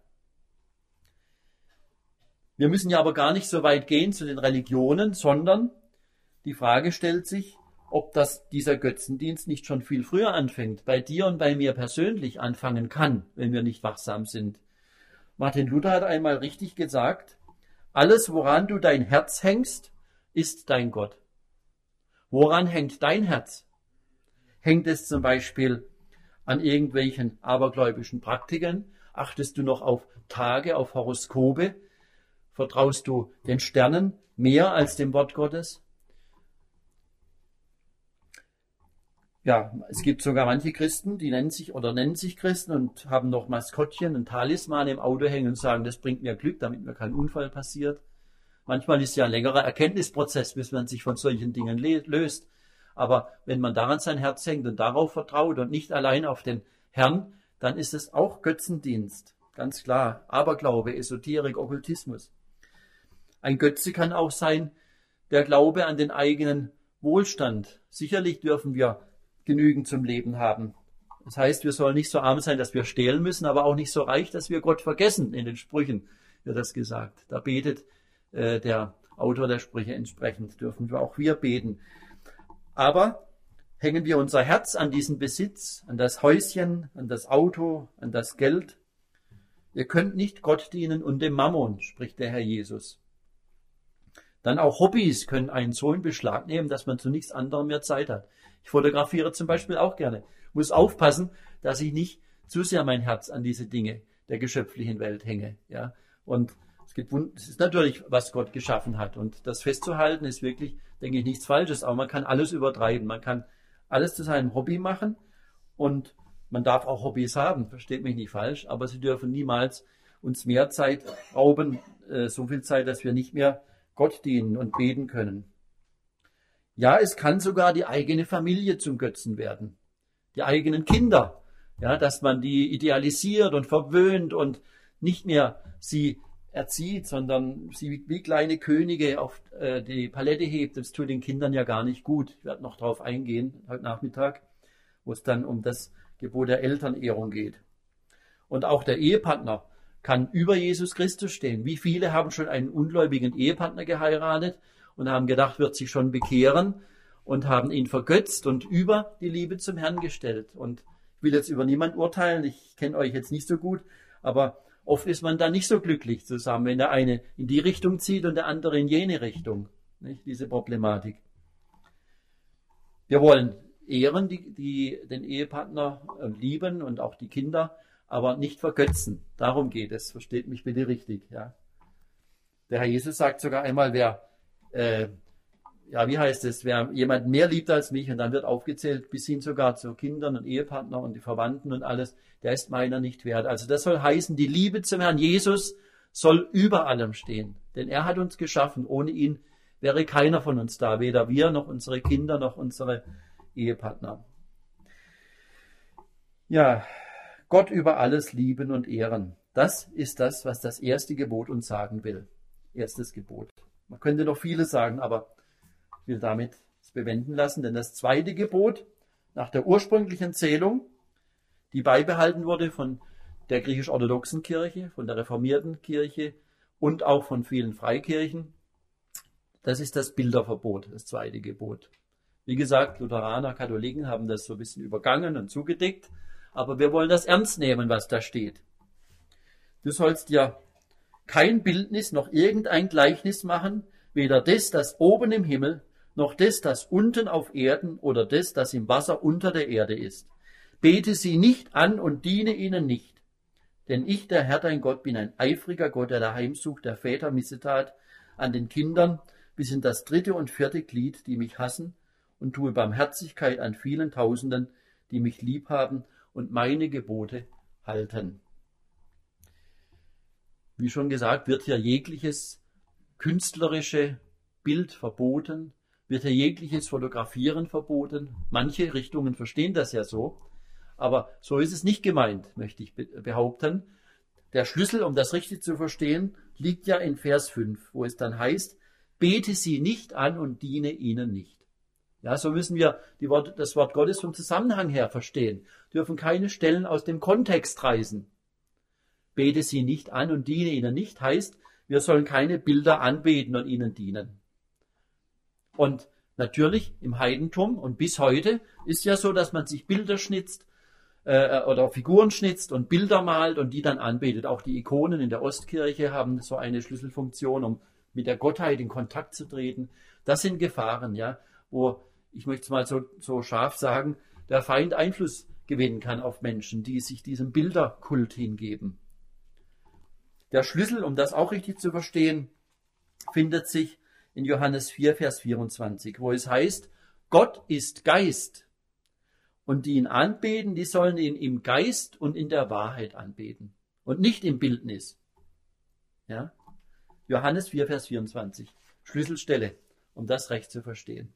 Wir müssen ja aber gar nicht so weit gehen zu den Religionen, sondern die Frage stellt sich, ob das, dieser Götzendienst nicht schon viel früher anfängt, bei dir und bei mir persönlich anfangen kann, wenn wir nicht wachsam sind. Martin Luther hat einmal richtig gesagt, alles, woran du dein Herz hängst, ist dein Gott. Woran hängt dein Herz? Hängt es zum Beispiel an irgendwelchen abergläubischen Praktiken? Achtest du noch auf Tage, auf Horoskope? Vertraust du den Sternen mehr als dem Wort Gottes? Ja, es gibt sogar manche Christen, die nennen sich oder nennen sich Christen und haben noch Maskottchen, ein Talisman im Auto hängen und sagen, das bringt mir Glück, damit mir kein Unfall passiert. Manchmal ist ja ein längerer Erkenntnisprozess, bis man sich von solchen Dingen löst. Aber wenn man daran sein Herz hängt und darauf vertraut und nicht allein auf den Herrn, dann ist es auch Götzendienst. Ganz klar. Aberglaube, Esoterik, Okkultismus. Ein Götze kann auch sein der Glaube an den eigenen Wohlstand. Sicherlich dürfen wir genügend zum Leben haben. Das heißt, wir sollen nicht so arm sein, dass wir stehlen müssen, aber auch nicht so reich, dass wir Gott vergessen. In den Sprüchen wird das gesagt. Da betet äh, der Autor der Sprüche entsprechend. Dürfen wir auch wir beten. Aber hängen wir unser Herz an diesen Besitz, an das Häuschen, an das Auto, an das Geld? Ihr könnt nicht Gott dienen und dem Mammon, spricht der Herr Jesus. Dann auch Hobbys können einen so in Beschlag nehmen, dass man zu nichts anderem mehr Zeit hat. Ich fotografiere zum Beispiel auch gerne. Muss aufpassen, dass ich nicht zu sehr mein Herz an diese Dinge der geschöpflichen Welt hänge. Ja, und es gibt, es ist natürlich, was Gott geschaffen hat. Und das festzuhalten ist wirklich, denke ich, nichts Falsches. Aber man kann alles übertreiben. Man kann alles zu seinem Hobby machen. Und man darf auch Hobbys haben. Versteht mich nicht falsch. Aber sie dürfen niemals uns mehr Zeit rauben. Äh, so viel Zeit, dass wir nicht mehr Gott dienen und beten können. Ja, es kann sogar die eigene Familie zum Götzen werden. Die eigenen Kinder. Ja, dass man die idealisiert und verwöhnt und nicht mehr sie erzieht, sondern sie wie kleine Könige auf äh, die Palette hebt. Das tut den Kindern ja gar nicht gut. Ich werde noch darauf eingehen, heute Nachmittag, wo es dann um das Gebot der Elternehrung geht. Und auch der Ehepartner kann über Jesus Christus stehen. Wie viele haben schon einen ungläubigen Ehepartner geheiratet und haben gedacht, wird sich schon bekehren und haben ihn vergötzt und über die Liebe zum Herrn gestellt. Und ich will jetzt über niemand urteilen, ich kenne euch jetzt nicht so gut, aber oft ist man da nicht so glücklich zusammen, wenn der eine in die Richtung zieht und der andere in jene Richtung. Nicht? Diese Problematik. Wir wollen ehren, die, die den Ehepartner äh, lieben und auch die Kinder, aber nicht vergötzen. Darum geht es. Versteht mich bitte richtig. Ja. Der Herr Jesus sagt sogar einmal, wer, äh, ja, wie heißt es, wer jemand mehr liebt als mich, und dann wird aufgezählt, bis hin sogar zu Kindern und Ehepartner und die Verwandten und alles, der ist meiner nicht wert. Also das soll heißen, die Liebe zum Herrn Jesus soll über allem stehen. Denn er hat uns geschaffen. Ohne ihn wäre keiner von uns da, weder wir noch unsere Kinder noch unsere Ehepartner. Ja, Gott über alles lieben und ehren. Das ist das, was das erste Gebot uns sagen will. Erstes Gebot. Man könnte noch vieles sagen, aber ich will damit es bewenden lassen, denn das zweite Gebot nach der ursprünglichen Zählung, die beibehalten wurde von der griechisch-orthodoxen Kirche, von der reformierten Kirche und auch von vielen Freikirchen, das ist das Bilderverbot, das zweite Gebot. Wie gesagt, Lutheraner, Katholiken haben das so ein bisschen übergangen und zugedeckt, aber wir wollen das ernst nehmen, was da steht. Du sollst dir kein Bildnis noch irgendein Gleichnis machen, weder das, das oben im Himmel, noch das, das unten auf Erden oder das, das im Wasser unter der Erde ist. Bete sie nicht an und diene ihnen nicht. Denn ich, der Herr dein Gott, bin ein eifriger Gott, der daheim sucht, der Väter Missetat an den Kindern, bis in das dritte und vierte Glied, die mich hassen, und tue Barmherzigkeit an vielen Tausenden, die mich lieb haben und meine Gebote halten. Wie schon gesagt, wird hier jegliches künstlerische Bild verboten, wird hier jegliches Fotografieren verboten. Manche Richtungen verstehen das ja so, aber so ist es nicht gemeint, möchte ich behaupten. Der Schlüssel, um das richtig zu verstehen, liegt ja in Vers fünf, wo es dann heißt, bete sie nicht an und diene ihnen nicht. Ja, so müssen wir die Wort, das Wort Gottes vom Zusammenhang her verstehen, dürfen keine Stellen aus dem Kontext reißen. Bete sie nicht an und diene ihnen nicht, heißt, wir sollen keine Bilder anbeten und ihnen dienen. Und natürlich im Heidentum und bis heute ist ja so, dass man sich Bilder schnitzt äh, oder Figuren schnitzt und Bilder malt und die dann anbetet. Auch die Ikonen in der Ostkirche haben so eine Schlüsselfunktion, um mit der Gottheit in Kontakt zu treten. Das sind Gefahren, ja, wo, ich möchte es mal so, so scharf sagen, der Feind Einfluss gewinnen kann auf Menschen, die sich diesem Bilderkult hingeben. Der Schlüssel, um das auch richtig zu verstehen, findet sich in Johannes vier, Vers vierundzwanzig, wo es heißt, Gott ist Geist und die ihn anbeten, die sollen ihn im Geist und in der Wahrheit anbeten und nicht im Bildnis. Ja? Johannes vier, Vers vierundzwanzig, Schlüsselstelle, um das recht zu verstehen.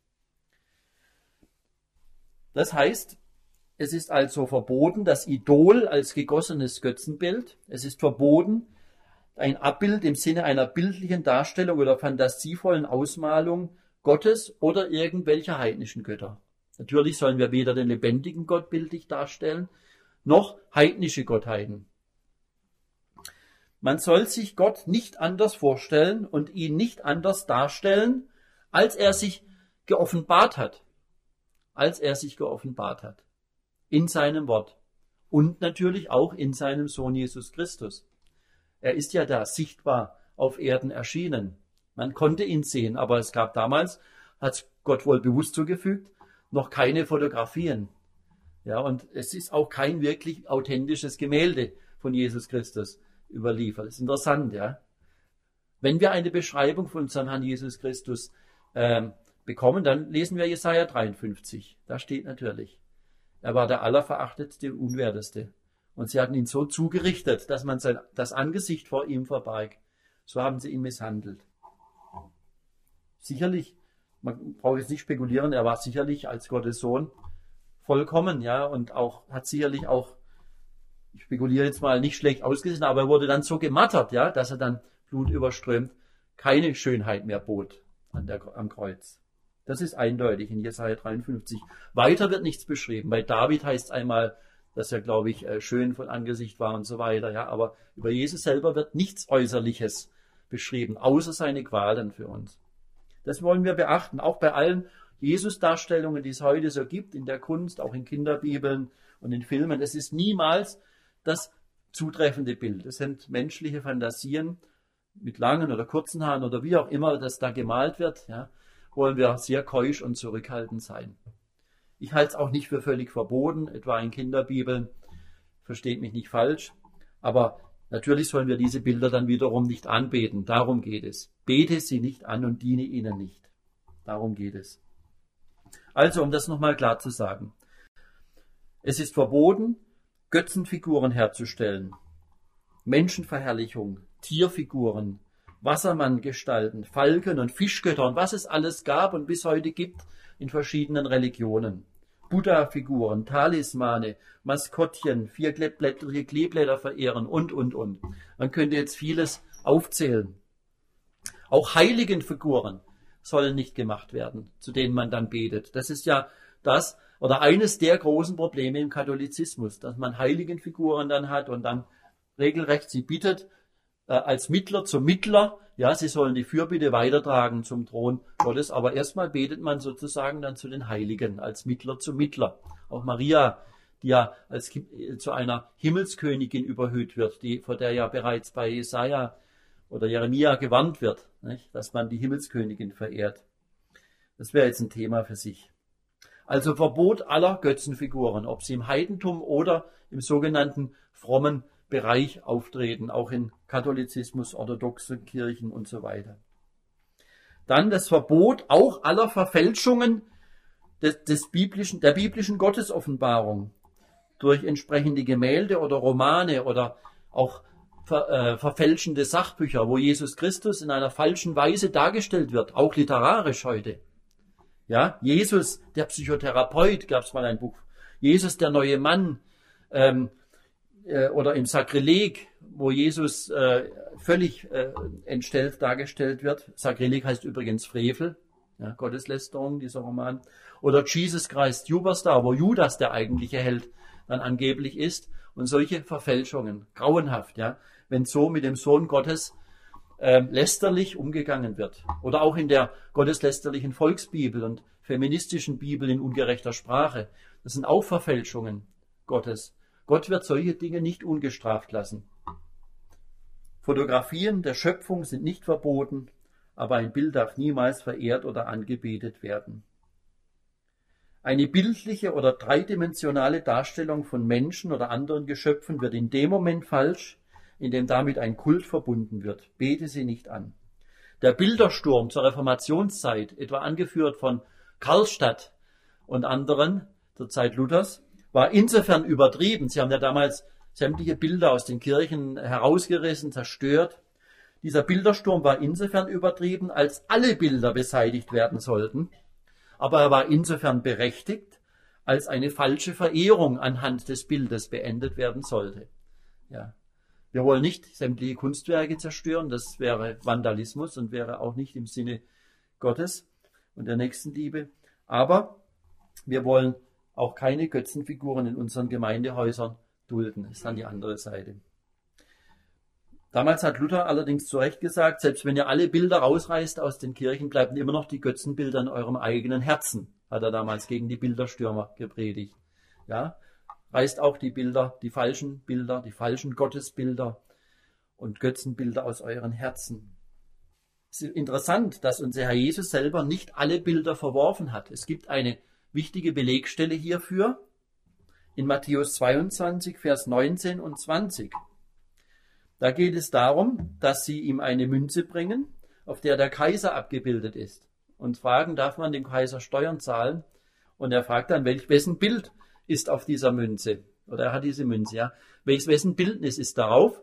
Das heißt, es ist also verboten, das Idol als gegossenes Götzenbild, es ist verboten, ein Abbild im Sinne einer bildlichen Darstellung oder fantasievollen Ausmalung Gottes oder irgendwelcher heidnischen Götter. Natürlich sollen wir weder den lebendigen Gott bildlich darstellen, noch heidnische Gottheiten. Man soll sich Gott nicht anders vorstellen und ihn nicht anders darstellen, als er sich geoffenbart hat. Als er sich geoffenbart hat. In seinem Wort. Und natürlich auch in seinem Sohn Jesus Christus. Er ist ja da sichtbar auf Erden erschienen. Man konnte ihn sehen, aber es gab damals, hat Gott wohl bewusst zugefügt, noch keine Fotografien. Ja, und es ist auch kein wirklich authentisches Gemälde von Jesus Christus überliefert. Das ist interessant, ja. Wenn wir eine Beschreibung von unserem Herrn Jesus Christus ähm, bekommen, dann lesen wir Jesaja dreiundfünfzig. Da steht natürlich, er war der Allerverachtetste und Unwerteste. Und sie hatten ihn so zugerichtet, dass man sein, das Angesicht vor ihm verbarg. So haben sie ihn misshandelt. Sicherlich, man braucht jetzt nicht spekulieren, er war sicherlich als Gottes Sohn vollkommen, ja, und auch, hat sicherlich auch, ich spekuliere jetzt mal, nicht schlecht ausgesehen, aber er wurde dann so gemattert, ja, dass er dann blutüberströmt keine Schönheit mehr bot an der, am Kreuz. Das ist eindeutig in Jesaja dreiundfünfzig. Weiter wird nichts beschrieben. Bei David heißt es einmal, dass er, glaube ich, schön von Angesicht war und so weiter. Ja, aber über Jesus selber wird nichts Äußerliches beschrieben, außer seine Qualen für uns. Das wollen wir beachten, auch bei allen Jesus-Darstellungen, die es heute so gibt, in der Kunst, auch in Kinderbibeln und in Filmen. Es ist niemals das zutreffende Bild. Das sind menschliche Fantasien mit langen oder kurzen Haaren oder wie auch immer das da gemalt wird, ja, wollen wir sehr keusch und zurückhaltend sein. Ich halte es auch nicht für völlig verboten, etwa in Kinderbibeln, versteht mich nicht falsch, aber natürlich sollen wir diese Bilder dann wiederum nicht anbeten, darum geht es. Bete sie nicht an und diene ihnen nicht. Darum geht es. Also, um das nochmal klar zu sagen. Es ist verboten, Götzenfiguren herzustellen, Menschenverherrlichung, Tierfiguren, Wassermanngestalten, Falken und Fischgötter und was es alles gab und bis heute gibt in verschiedenen Religionen. Buddha-Figuren, Talismane, Maskottchen, vierkleeblättrige Kleeblätter verehren und, und, und. Man könnte jetzt vieles aufzählen. Auch Heiligenfiguren sollen nicht gemacht werden, zu denen man dann betet. Das ist ja das oder eines der großen Probleme im Katholizismus, dass man Heiligenfiguren dann hat und dann regelrecht sie bittet äh, als Mittler zum Mittler. Ja, sie sollen die Fürbitte weitertragen zum Thron Gottes, aber erstmal betet man sozusagen dann zu den Heiligen als Mittler zum Mittler. Auch Maria, die ja als zu einer Himmelskönigin überhöht wird, die vor der ja bereits bei Jesaja oder Jeremia gewarnt wird, nicht? Dass man die Himmelskönigin verehrt. Das wäre jetzt ein Thema für sich. Also Verbot aller Götzenfiguren, ob sie im Heidentum oder im sogenannten frommen Bereich auftreten, auch in Katholizismus, orthodoxe Kirchen und so weiter. Dann das Verbot auch aller Verfälschungen des, des biblischen, der biblischen Gottesoffenbarung durch entsprechende Gemälde oder Romane oder auch ver, äh, verfälschende Sachbücher, wo Jesus Christus in einer falschen Weise dargestellt wird, auch literarisch heute. Ja, Jesus, der Psychotherapeut, gab es mal ein Buch. Jesus, der neue Mann, ähm, oder im Sakrileg, wo Jesus äh, völlig äh, entstellt dargestellt wird. Sakrileg heißt übrigens Frevel, ja, Gotteslästerung, dieser Roman. Oder Jesus Christ Superstar, wo Judas der eigentliche Held dann angeblich ist. Und solche Verfälschungen, grauenhaft, ja, wenn so mit dem Sohn Gottes äh, lästerlich umgegangen wird. Oder auch in der gotteslästerlichen Volksbibel und feministischen Bibel in ungerechter Sprache. Das sind auch Verfälschungen Gottes. Gott wird solche Dinge nicht ungestraft lassen. Fotografien der Schöpfung sind nicht verboten, aber ein Bild darf niemals verehrt oder angebetet werden. Eine bildliche oder dreidimensionale Darstellung von Menschen oder anderen Geschöpfen wird in dem Moment falsch, in dem damit ein Kult verbunden wird. Bete sie nicht an. Der Bildersturm zur Reformationszeit, etwa angeführt von Karlstadt und anderen zur Zeit Luthers, war insofern übertrieben. Sie haben ja damals sämtliche Bilder aus den Kirchen herausgerissen, zerstört. Dieser Bildersturm war insofern übertrieben, als alle Bilder beseitigt werden sollten. Aber er war insofern berechtigt, als eine falsche Verehrung anhand des Bildes beendet werden sollte. Ja. Wir wollen nicht sämtliche Kunstwerke zerstören, das wäre Vandalismus und wäre auch nicht im Sinne Gottes und der Nächstenliebe. Aber wir wollen auch keine Götzenfiguren in unseren Gemeindehäusern dulden. Das ist dann die andere Seite. Damals hat Luther allerdings zu Recht gesagt, selbst wenn ihr alle Bilder rausreißt aus den Kirchen, bleiben immer noch die Götzenbilder in eurem eigenen Herzen, hat er damals gegen die Bilderstürmer gepredigt. Ja, reißt auch die Bilder, die falschen Bilder, die falschen Gottesbilder und Götzenbilder aus euren Herzen. Es ist interessant, dass unser Herr Jesus selber nicht alle Bilder verworfen hat. Es gibt eine wichtige Belegstelle hierfür in Matthäus zweiundzwanzig, Vers neunzehn und zwanzig. Da geht es darum, dass sie ihm eine Münze bringen, auf der der Kaiser abgebildet ist und fragen, darf man dem Kaiser Steuern zahlen? Und er fragt dann, welch, wessen Bild ist auf dieser Münze? Oder er hat diese Münze, ja. Welches, wessen Bildnis ist darauf?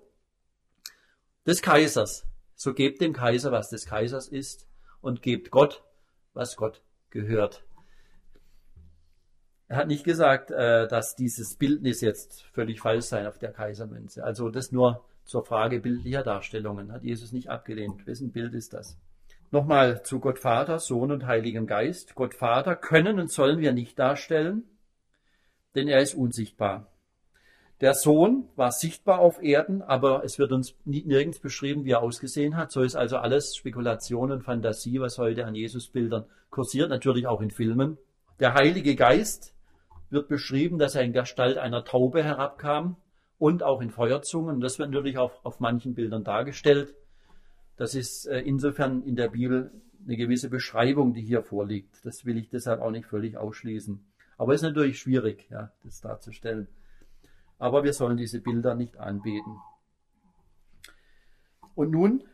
Des Kaisers. So gebt dem Kaiser, was des Kaisers ist und gebt Gott, was Gott gehört. Er hat nicht gesagt, dass dieses Bildnis jetzt völlig falsch sei auf der Kaisermünze. Also das nur zur Frage bildlicher Darstellungen. Hat Jesus nicht abgelehnt. Wessen Bild ist das? Nochmal zu Gott Vater, Sohn und Heiligen Geist. Gott Vater können und sollen wir nicht darstellen, denn er ist unsichtbar. Der Sohn war sichtbar auf Erden, aber es wird uns nirgends beschrieben, wie er ausgesehen hat. So ist also alles Spekulation und Fantasie, was heute an Jesusbildern kursiert, natürlich auch in Filmen. Der Heilige Geist wird beschrieben, dass er in Gestalt einer Taube herabkam und auch in Feuerzungen. Das wird natürlich auch auf manchen Bildern dargestellt. Das ist äh, insofern in der Bibel eine gewisse Beschreibung, die hier vorliegt. Das will ich deshalb auch nicht völlig ausschließen. Aber es ist natürlich schwierig, ja, das darzustellen. Aber wir sollen diese Bilder nicht anbeten. Und nun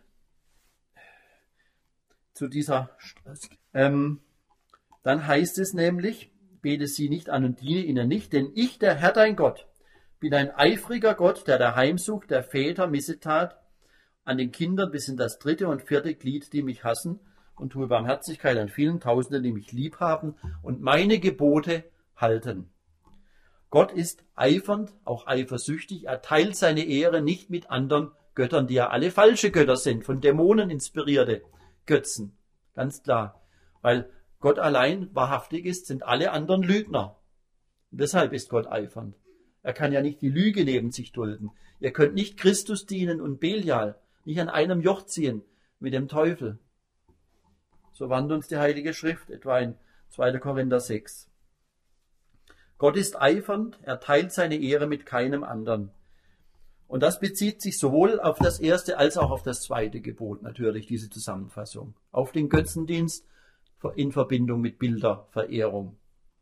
zu dieser, ähm, dann heißt es nämlich, bete sie nicht an und diene ihnen nicht, denn ich, der Herr dein Gott, bin ein eifriger Gott, der der Heimsucht der Väter Missetat an den Kindern bis in das dritte und vierte Glied, die mich hassen, und tue Barmherzigkeit an vielen Tausenden, die mich lieb haben und meine Gebote halten. Gott ist eifernd, auch eifersüchtig. Er teilt seine Ehre nicht mit anderen Göttern, die ja alle falsche Götter sind, von Dämonen inspirierte Götzen. Ganz klar. Weil Gott allein wahrhaftig ist, sind alle anderen Lügner. Und deshalb ist Gott eifernd. Er kann ja nicht die Lüge neben sich dulden. Ihr könnt nicht Christus dienen und Belial, nicht an einem Joch ziehen mit dem Teufel. So warnt uns die Heilige Schrift, etwa in zweiter Korinther sechs. Gott ist eifernd, er teilt seine Ehre mit keinem anderen. Und das bezieht sich sowohl auf das erste als auch auf das zweite Gebot, natürlich, diese Zusammenfassung. Auf den Götzendienst in Verbindung mit Bilderverehrung.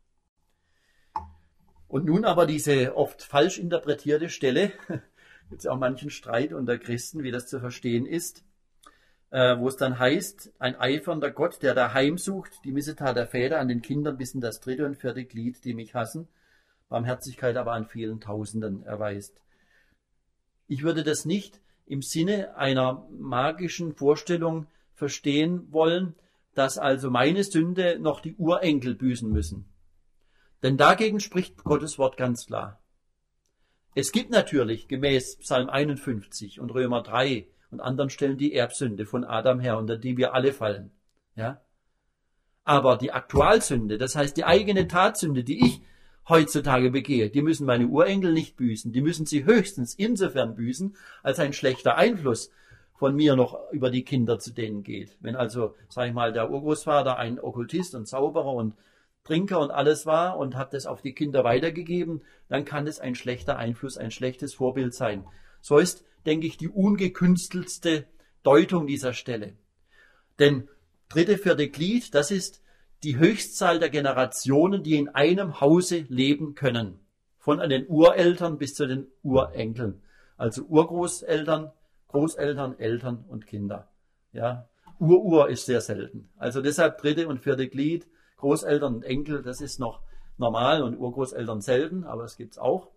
Und nun aber diese oft falsch interpretierte Stelle, gibt es auch manchen Streit unter Christen, wie das zu verstehen ist, äh, wo es dann heißt, ein eifernder Gott, der da heimsucht, die Missetat der Väter an den Kindern bis in das dritte und vierte Glied, die mich hassen, Barmherzigkeit aber an vielen Tausenden erweist. Ich würde das nicht im Sinne einer magischen Vorstellung verstehen wollen, dass also meine Sünde noch die Urenkel büßen müssen. Denn dagegen spricht Gottes Wort ganz klar. Es gibt natürlich gemäß Psalm einundfünfzig und Römer drei und anderen Stellen die Erbsünde von Adam her, unter die wir alle fallen. Ja? Aber die Aktualsünde, das heißt die eigene Tatsünde, die ich heutzutage begehe, die müssen meine Urenkel nicht büßen. Die müssen sie höchstens insofern büßen, als ein schlechter Einfluss von mir noch über die Kinder zu denen geht. Wenn also, sag ich mal, der Urgroßvater ein Okkultist und Zauberer und Trinker und alles war und hat das auf die Kinder weitergegeben, dann kann es ein schlechter Einfluss, ein schlechtes Vorbild sein. So ist, denke ich, die ungekünstelste Deutung dieser Stelle. Denn dritte, vierte Glied, das ist die Höchstzahl der Generationen, die in einem Hause leben können. Von den Ureltern bis zu den Urenkeln. Also Urgroßeltern, Großeltern, Eltern und Kinder. Ja, Urur ist sehr selten. Also deshalb dritte und vierte Glied, Großeltern und Enkel, das ist noch normal und Urgroßeltern selten, aber es gibt's auch.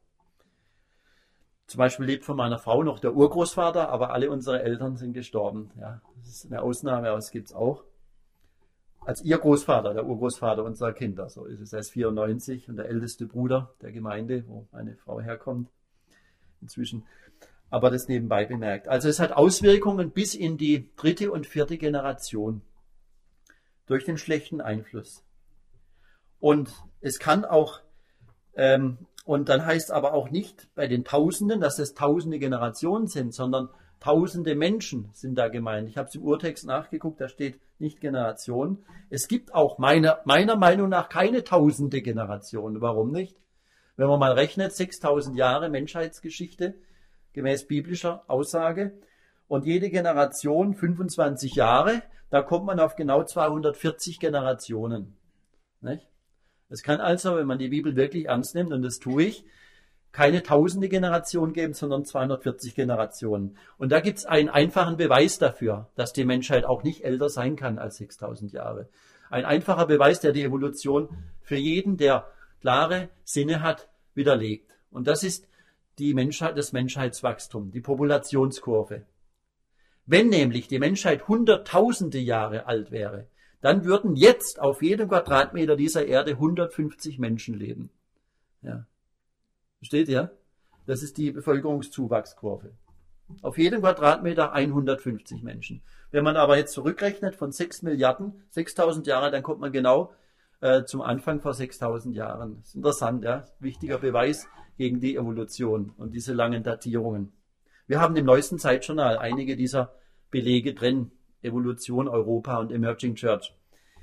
Zum Beispiel lebt von meiner Frau noch der Urgroßvater, aber alle unsere Eltern sind gestorben. Ja, das ist eine Ausnahme, aber es gibt's auch. Als ihr Großvater, der Urgroßvater unserer Kinder, so ist es. Er ist vierundneunzig und der älteste Bruder der Gemeinde, wo meine Frau herkommt inzwischen. Aber das nebenbei bemerkt. Also es hat Auswirkungen bis in die dritte und vierte Generation durch den schlechten Einfluss. Und es kann auch, ähm, und dann heißt aber auch nicht bei den Tausenden, dass es tausende Generationen sind, sondern tausende Menschen sind da gemeint. Ich habe es im Urtext nachgeguckt, da steht nicht Generation. Es gibt auch meiner, meiner Meinung nach keine tausende Generationen. Warum nicht? Wenn man mal rechnet, sechstausend Jahre Menschheitsgeschichte, gemäß biblischer Aussage, und jede Generation fünfundzwanzig Jahre, da kommt man auf genau zweihundertvierzig Generationen. Nicht? Es kann also, wenn man die Bibel wirklich ernst nimmt, und das tue ich, keine tausende Generation geben, sondern zweihundertvierzig Generationen. Und da gibt es einen einfachen Beweis dafür, dass die Menschheit auch nicht älter sein kann als sechstausend Jahre. Ein einfacher Beweis, der die Evolution für jeden, der klare Sinne hat, widerlegt. Und das ist die Menschheit, das Menschheitswachstum, die Populationskurve. Wenn nämlich die Menschheit hunderttausende Jahre alt wäre, dann würden jetzt auf jedem Quadratmeter dieser Erde hundertfünfzig Menschen leben. Ja. Versteht ihr? Das ist die Bevölkerungszuwachskurve. Auf jedem Quadratmeter hundertfünfzig Menschen. Wenn man aber jetzt zurückrechnet von sechs Milliarden, sechstausend Jahre, dann kommt man genau äh, zum Anfang vor sechstausend Jahren. Das ist interessant, ja. Wichtiger Beweis gegen die Evolution und diese langen Datierungen. Wir haben im neuesten Zeitjournal einige dieser Belege drin. Evolution, Europa und Emerging Church.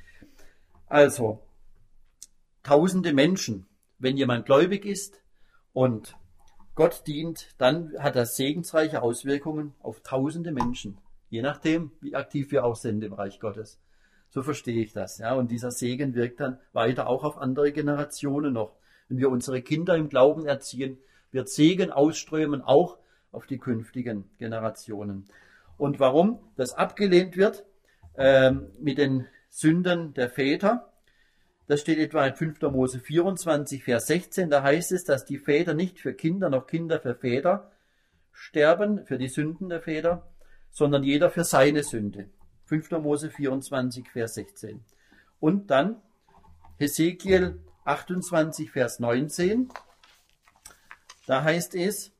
Also, tausende Menschen, wenn jemand gläubig ist und Gott dient, dann hat das segensreiche Auswirkungen auf tausende Menschen. Je nachdem, wie aktiv wir auch sind im Reich Gottes. So verstehe ich das. Ja. Und dieser Segen wirkt dann weiter auch auf andere Generationen noch. Wenn wir unsere Kinder im Glauben erziehen, wird Segen ausströmen auch auf die künftigen Generationen. Und warum das abgelehnt wird ähm, mit den Sünden der Väter, das steht etwa in fünfter Mose vierundzwanzig, Vers sechzehn. Da heißt es, dass die Väter nicht für Kinder noch Kinder für Väter sterben, für die Sünden der Väter, sondern jeder für seine Sünde. fünfter Mose vierundzwanzig, Vers sechzehn. Und dann Hesekiel achtundzwanzig, Vers neunzehn. Da heißt es,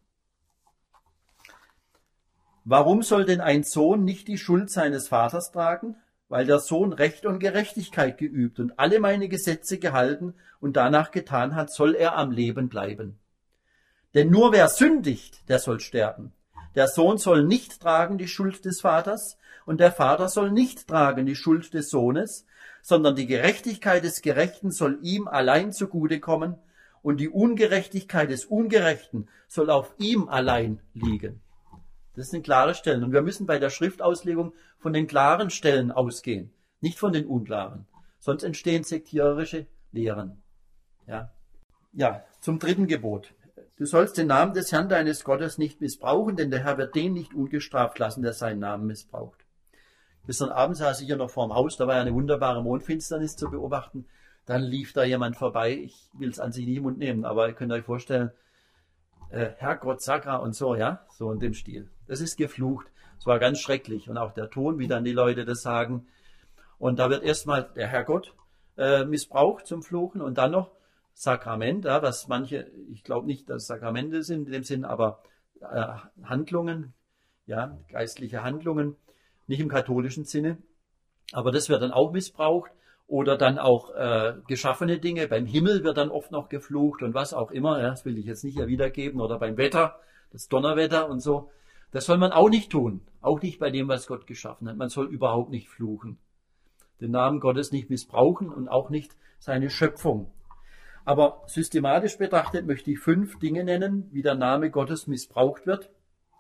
warum soll denn ein Sohn nicht die Schuld seines Vaters tragen? Weil der Sohn Recht und Gerechtigkeit geübt und alle meine Gesetze gehalten und danach getan hat, soll er am Leben bleiben. Denn nur wer sündigt, der soll sterben. Der Sohn soll nicht tragen die Schuld des Vaters und der Vater soll nicht tragen die Schuld des Sohnes, sondern die Gerechtigkeit des Gerechten soll ihm allein zugutekommen und die Ungerechtigkeit des Ungerechten soll auf ihm allein liegen. Das sind klare Stellen. Und wir müssen bei der Schriftauslegung von den klaren Stellen ausgehen, nicht von den unklaren. Sonst entstehen sektiererische Lehren. Ja. Ja, zum dritten Gebot. Du sollst den Namen des Herrn deines Gottes nicht missbrauchen, denn der Herr wird den nicht ungestraft lassen, der seinen Namen missbraucht. Gestern Abend saß ich hier noch vorm Haus, da war ja eine wunderbare Mondfinsternis zu beobachten. Dann lief da jemand vorbei. Ich will es an sich nicht im Mund nehmen, aber ihr könnt euch vorstellen, äh, Herrgott, Sakra und so, ja, so in dem Stil. Das ist geflucht. Es war ganz schrecklich. Und auch der Ton, wie dann die Leute das sagen. Und da wird erstmal der Herrgott äh, missbraucht zum Fluchen und dann noch Sakrament, ja, was manche, ich glaube nicht, dass Sakramente sind in dem Sinn, aber äh, Handlungen, ja, geistliche Handlungen, nicht im katholischen Sinne. Aber das wird dann auch missbraucht. Oder dann auch äh, geschaffene Dinge. Beim Himmel wird dann oft noch geflucht und was auch immer. Ja, das will ich jetzt nicht wiedergeben. Oder beim Wetter, das Donnerwetter und so. Das soll man auch nicht tun. Auch nicht bei dem, was Gott geschaffen hat. Man soll überhaupt nicht fluchen. Den Namen Gottes nicht missbrauchen und auch nicht seine Schöpfung. Aber systematisch betrachtet möchte ich fünf Dinge nennen, wie der Name Gottes missbraucht wird.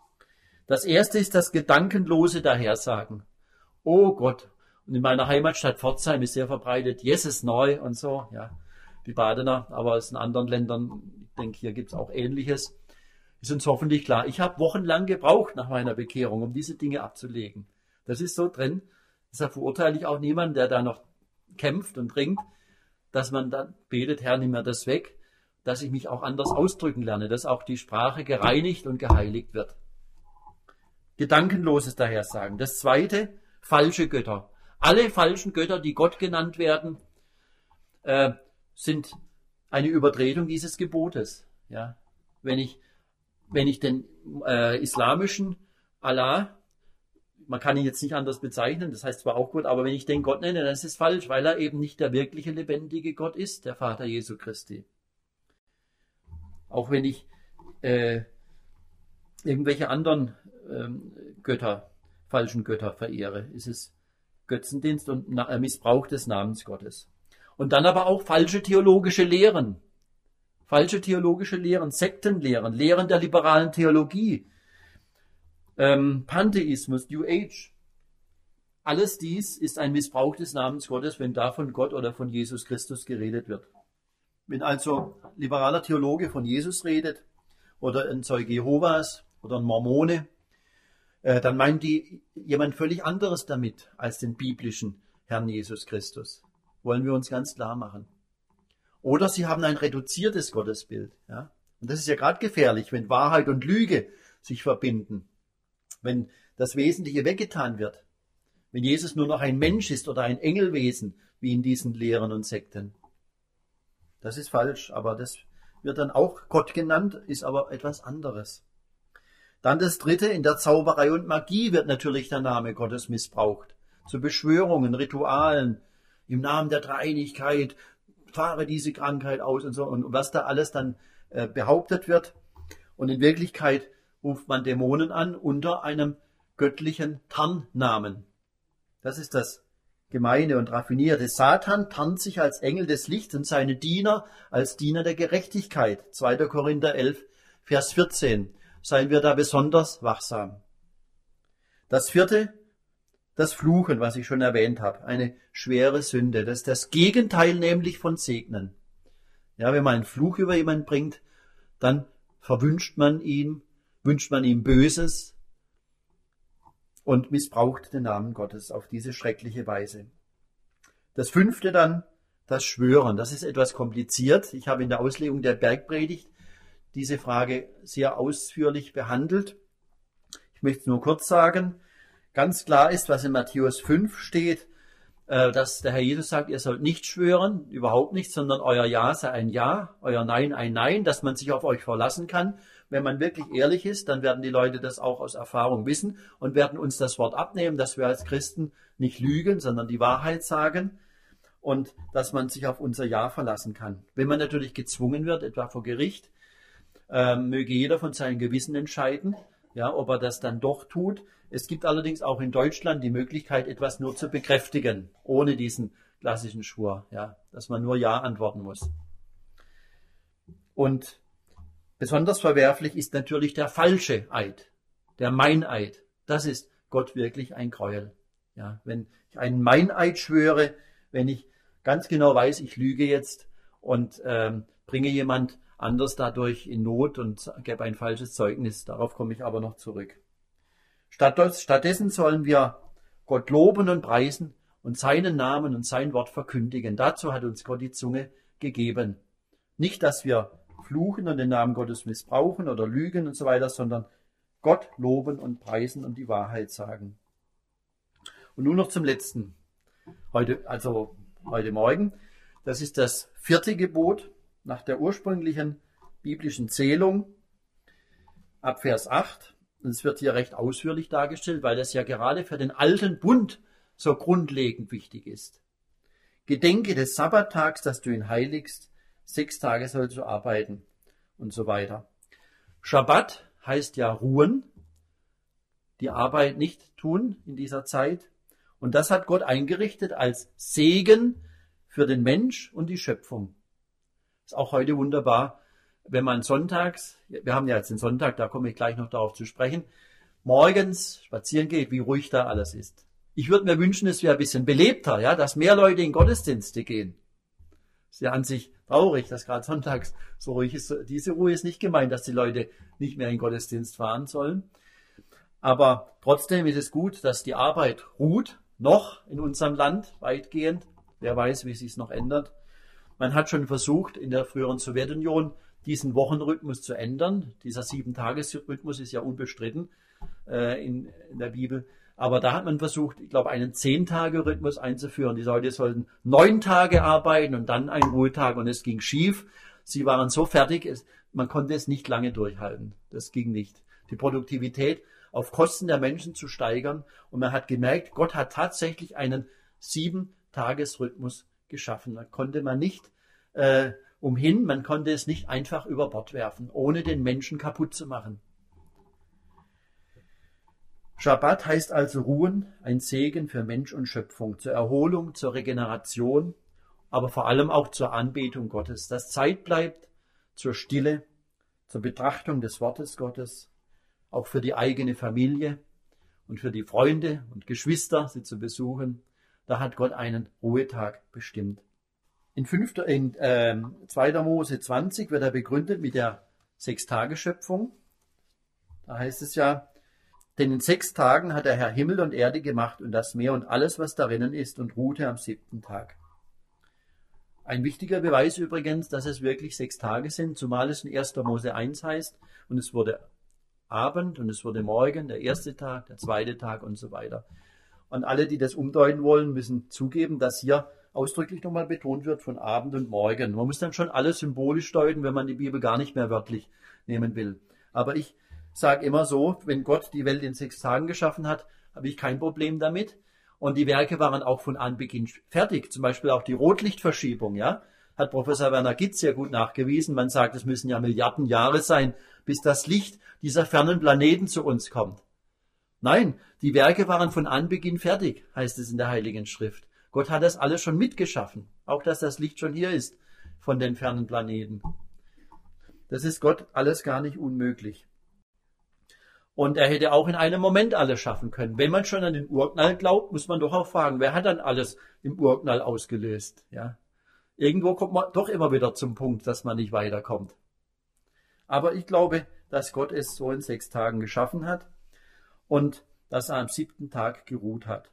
Das erste ist das gedankenlose Dahersagen. Oh Gott. Und in meiner Heimatstadt Pforzheim ist sehr verbreitet, Jesus neu und so, ja, die Badener, aber es in anderen Ländern, ich denke, hier gibt es auch Ähnliches, ist uns hoffentlich klar. Ich habe wochenlang gebraucht nach meiner Bekehrung, um diese Dinge abzulegen. Das ist so drin, deshalb verurteile ich auch niemanden, der da noch kämpft und ringt, dass man dann betet, Herr, nimm mir das weg, dass ich mich auch anders ausdrücken lerne, dass auch die Sprache gereinigt und geheiligt wird. Gedankenloses Dahersagen. Das zweite, falsche Götter. Alle falschen Götter, die Gott genannt werden, äh, sind eine Übertretung dieses Gebotes. Ja, wenn ich, wenn ich den äh, islamischen Allah, man kann ihn jetzt nicht anders bezeichnen, das heißt zwar auch Gott, aber wenn ich den Gott nenne, dann ist es falsch, weil er eben nicht der wirkliche lebendige Gott ist, der Vater Jesu Christi. Auch wenn ich äh, irgendwelche anderen ähm, Götter, falschen Götter verehre, ist es Götzendienst und Missbrauch des Namens Gottes. Und dann aber auch falsche theologische Lehren. Falsche theologische Lehren, Sektenlehren, Lehren der liberalen Theologie, ähm, Pantheismus, New Age. Alles dies ist ein Missbrauch des Namens Gottes, wenn da von Gott oder von Jesus Christus geredet wird. Wenn also ein liberaler Theologe von Jesus redet oder ein Zeuge Jehovas oder ein Mormone, dann meinen die jemand völlig anderes damit als den biblischen Herrn Jesus Christus. Wollen wir uns ganz klar machen. Oder sie haben ein reduziertes Gottesbild. Ja? Und das ist ja gerade gefährlich, wenn Wahrheit und Lüge sich verbinden. Wenn das Wesentliche weggetan wird. Wenn Jesus nur noch ein Mensch ist oder ein Engelwesen, wie in diesen Lehren und Sekten. Das ist falsch, aber das wird dann auch Gott genannt, ist aber etwas anderes. Dann das dritte, in der Zauberei und Magie wird natürlich der Name Gottes missbraucht. Zu Beschwörungen, Ritualen, im Namen der Dreieinigkeit, fahre diese Krankheit aus und so. Und was da alles dann äh, behauptet wird. Und in Wirklichkeit ruft man Dämonen an unter einem göttlichen Tarnnamen. Das ist das Gemeine und Raffinierte. Satan tarnt sich als Engel des Lichts und seine Diener als Diener der Gerechtigkeit. zweiter Korinther elf, Vers vierzehn, seien wir da besonders wachsam. Das vierte, das Fluchen, was ich schon erwähnt habe, eine schwere Sünde. Das ist das Gegenteil nämlich von Segnen. Ja, wenn man einen Fluch über jemanden bringt, dann verwünscht man ihn, wünscht man ihm Böses und missbraucht den Namen Gottes auf diese schreckliche Weise. Das fünfte dann, das Schwören. Das ist etwas kompliziert. Ich habe in der Auslegung der Bergpredigt diese Frage sehr ausführlich behandelt. Ich möchte es nur kurz sagen. Ganz klar ist, was in Matthäus fünf steht, dass der Herr Jesus sagt, ihr sollt nicht schwören, überhaupt nicht, sondern euer Ja sei ein Ja, euer Nein ein Nein, dass man sich auf euch verlassen kann. Wenn man wirklich ehrlich ist, dann werden die Leute das auch aus Erfahrung wissen und werden uns das Wort abnehmen, dass wir als Christen nicht lügen, sondern die Wahrheit sagen und dass man sich auf unser Ja verlassen kann. Wenn man natürlich gezwungen wird, etwa vor Gericht, äh, möge jeder von seinem Gewissen entscheiden, ja, ob er das dann doch tut. Es gibt allerdings auch in Deutschland die Möglichkeit, etwas nur zu bekräftigen, ohne diesen klassischen Schwur, ja, dass man nur Ja antworten muss. Und besonders verwerflich ist natürlich der falsche Eid, der Meineid. Das ist Gott wirklich ein Gräuel. Ja, wenn ich einen Meineid schwöre, wenn ich ganz genau weiß, ich lüge jetzt und ähm, bringe jemand anders dadurch in Not und gebe ein falsches Zeugnis, darauf komme ich aber noch zurück. Stattdessen sollen wir Gott loben und preisen und seinen Namen und sein Wort verkündigen. Dazu hat uns Gott die Zunge gegeben. Nicht, dass wir fluchen und den Namen Gottes missbrauchen oder lügen und so weiter, sondern Gott loben und preisen und die Wahrheit sagen. Und nun noch zum letzten. Heute, also heute Morgen. Das ist das vierte Gebot nach der ursprünglichen biblischen Zählung ab Vers acht. Und es wird hier recht ausführlich dargestellt, weil das ja gerade für den alten Bund so grundlegend wichtig ist. Gedenke des Sabbattags, dass du ihn heiligst. Sechs Tage sollst du arbeiten und so weiter. Schabbat heißt ja ruhen, die Arbeit nicht tun in dieser Zeit. Und das hat Gott eingerichtet als Segen für den Mensch und die Schöpfung. Ist auch heute wunderbar, wenn man sonntags, wir haben ja jetzt den Sonntag, da komme ich gleich noch darauf zu sprechen, morgens spazieren geht, wie ruhig da alles ist. Ich würde mir wünschen, es wäre ein bisschen belebter, ja, dass mehr Leute in Gottesdienste gehen. Ist ja an sich traurig, dass gerade sonntags so ruhig ist. Diese Ruhe ist nicht gemeint, dass die Leute nicht mehr in Gottesdienst fahren sollen. Aber trotzdem ist es gut, dass die Arbeit ruht, noch in unserem Land weitgehend. Wer weiß, wie es sich noch ändert. Man hat schon versucht, in der früheren Sowjetunion diesen Wochenrhythmus zu ändern. Dieser Sieben-Tages-Rhythmus ist ja unbestritten äh, in, in der Bibel. Aber da hat man versucht, ich glaube, einen Zehn-Tage-Rhythmus einzuführen. Die Leute sollten neun Tage arbeiten und dann einen Ruhetag. Und es ging schief. Sie waren so fertig, es, man konnte es nicht lange durchhalten. Das ging nicht. Die Produktivität auf Kosten der Menschen zu steigern. Und man hat gemerkt, Gott hat tatsächlich einen Sieben-Tages-Rhythmus geschaffen. Da konnte man nicht äh, umhin, man konnte es nicht einfach über Bord werfen, ohne den Menschen kaputt zu machen. Schabbat heißt also ruhen, ein Segen für Mensch und Schöpfung, zur Erholung, zur Regeneration, aber vor allem auch zur Anbetung Gottes, dass Zeit bleibt zur Stille, zur Betrachtung des Wortes Gottes, auch für die eigene Familie und für die Freunde und Geschwister, sie zu besuchen. Da hat Gott einen Ruhetag bestimmt. In, fünfter, in äh, zweiter Mose zwanzig wird er begründet mit der Sechstageschöpfung. Da heißt es ja, denn in sechs Tagen hat der Herr Himmel und Erde gemacht und das Meer und alles, was darinnen ist, und ruhte am siebten Tag. Ein wichtiger Beweis übrigens, dass es wirklich sechs Tage sind, zumal es in erster Mose eins heißt, und es wurde Abend und es wurde Morgen, der erste Tag, der zweite Tag und so weiter. Und alle, die das umdeuten wollen, müssen zugeben, dass hier ausdrücklich nochmal betont wird von Abend und Morgen. Man muss dann schon alles symbolisch deuten, wenn man die Bibel gar nicht mehr wörtlich nehmen will. Aber ich sage immer so, wenn Gott die Welt in sechs Tagen geschaffen hat, habe ich kein Problem damit. Und die Werke waren auch von Anbeginn fertig. Zum Beispiel auch die Rotlichtverschiebung, ja, hat Professor Werner Gitz sehr gut nachgewiesen. Man sagt, es müssen ja Milliarden Jahre sein, bis das Licht dieser fernen Planeten zu uns kommt. Nein, die Werke waren von Anbeginn fertig, heißt es in der Heiligen Schrift. Gott hat das alles schon mitgeschaffen. Auch, dass das Licht schon hier ist von den fernen Planeten. Das ist Gott alles gar nicht unmöglich. Und er hätte auch in einem Moment alles schaffen können. Wenn man schon an den Urknall glaubt, muss man doch auch fragen, wer hat dann alles im Urknall ausgelöst? Ja. Irgendwo kommt man doch immer wieder zum Punkt, dass man nicht weiterkommt. Aber ich glaube, dass Gott es so in sechs Tagen geschaffen hat und dass er am siebten Tag geruht hat.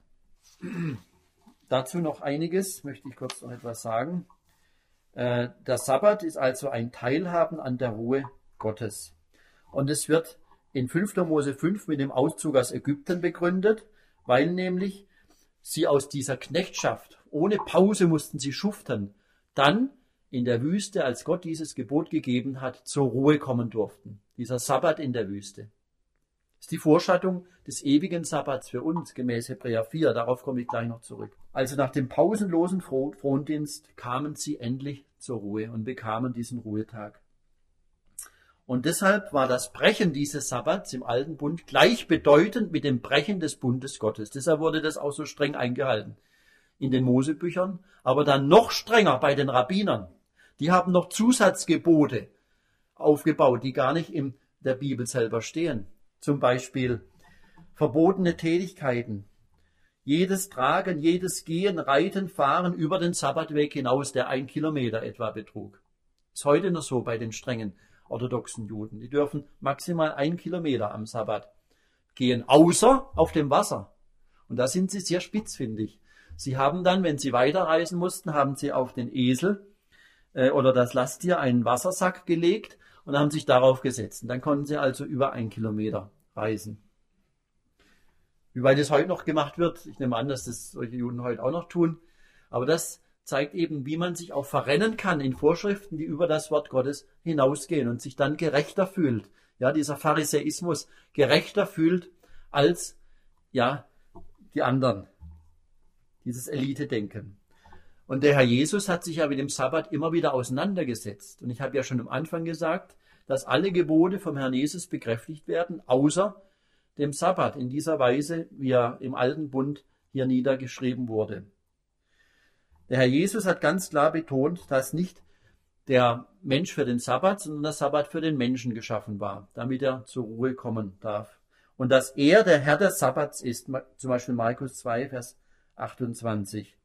Dazu noch einiges, möchte ich kurz noch etwas sagen. Äh, der Sabbat ist also ein Teilhaben an der Ruhe Gottes. Und es wird in fünfter Mose fünf mit dem Auszug aus Ägypten begründet, weil nämlich sie aus dieser Knechtschaft, ohne Pause mussten sie schuften, dann in der Wüste, als Gott dieses Gebot gegeben hat, zur Ruhe kommen durften. Dieser Sabbat in der Wüste. Das ist die Vorschattung des ewigen Sabbats für uns, gemäß Hebräer vier. Darauf komme ich gleich noch zurück. Also nach dem pausenlosen Frondienst kamen sie endlich zur Ruhe und bekamen diesen Ruhetag. Und deshalb war das Brechen dieses Sabbats im Alten Bund gleichbedeutend mit dem Brechen des Bundes Gottes. Deshalb wurde das auch so streng eingehalten in den Mosebüchern, aber dann noch strenger bei den Rabbinern. Die haben noch Zusatzgebote aufgebaut, die gar nicht in der Bibel selber stehen. Zum Beispiel verbotene Tätigkeiten. Jedes Tragen, jedes Gehen, Reiten, Fahren über den Sabbatweg hinaus, der ein Kilometer etwa betrug. Ist heute noch so bei den strengen orthodoxen Juden. Die dürfen maximal ein Kilometer am Sabbat gehen, außer auf dem Wasser. Und da sind sie sehr spitzfindig. Sie haben dann, wenn sie weiterreisen mussten, haben sie auf den Esel äh, oder das Lasttier einen Wassersack gelegt und haben sich darauf gesetzt. Und dann konnten sie also über ein Kilometer reisen. Wie weit es heute noch gemacht wird, ich nehme an, dass das solche Juden heute auch noch tun, aber das zeigt eben, wie man sich auch verrennen kann in Vorschriften, die über das Wort Gottes hinausgehen und sich dann gerechter fühlt. Ja, dieser Pharisäismus gerechter fühlt als, ja, die anderen. Dieses Elite-Denken. Und der Herr Jesus hat sich ja mit dem Sabbat immer wieder auseinandergesetzt. Und ich habe ja schon am Anfang gesagt, dass alle Gebote vom Herrn Jesus bekräftigt werden, außer dem Sabbat, in dieser Weise, wie er im Alten Bund hier niedergeschrieben wurde. Der Herr Jesus hat ganz klar betont, dass nicht der Mensch für den Sabbat, sondern der Sabbat für den Menschen geschaffen war, damit er zur Ruhe kommen darf. Und dass er der Herr des Sabbats ist, zum Beispiel Markus zwei, Vers achtundzwanzig.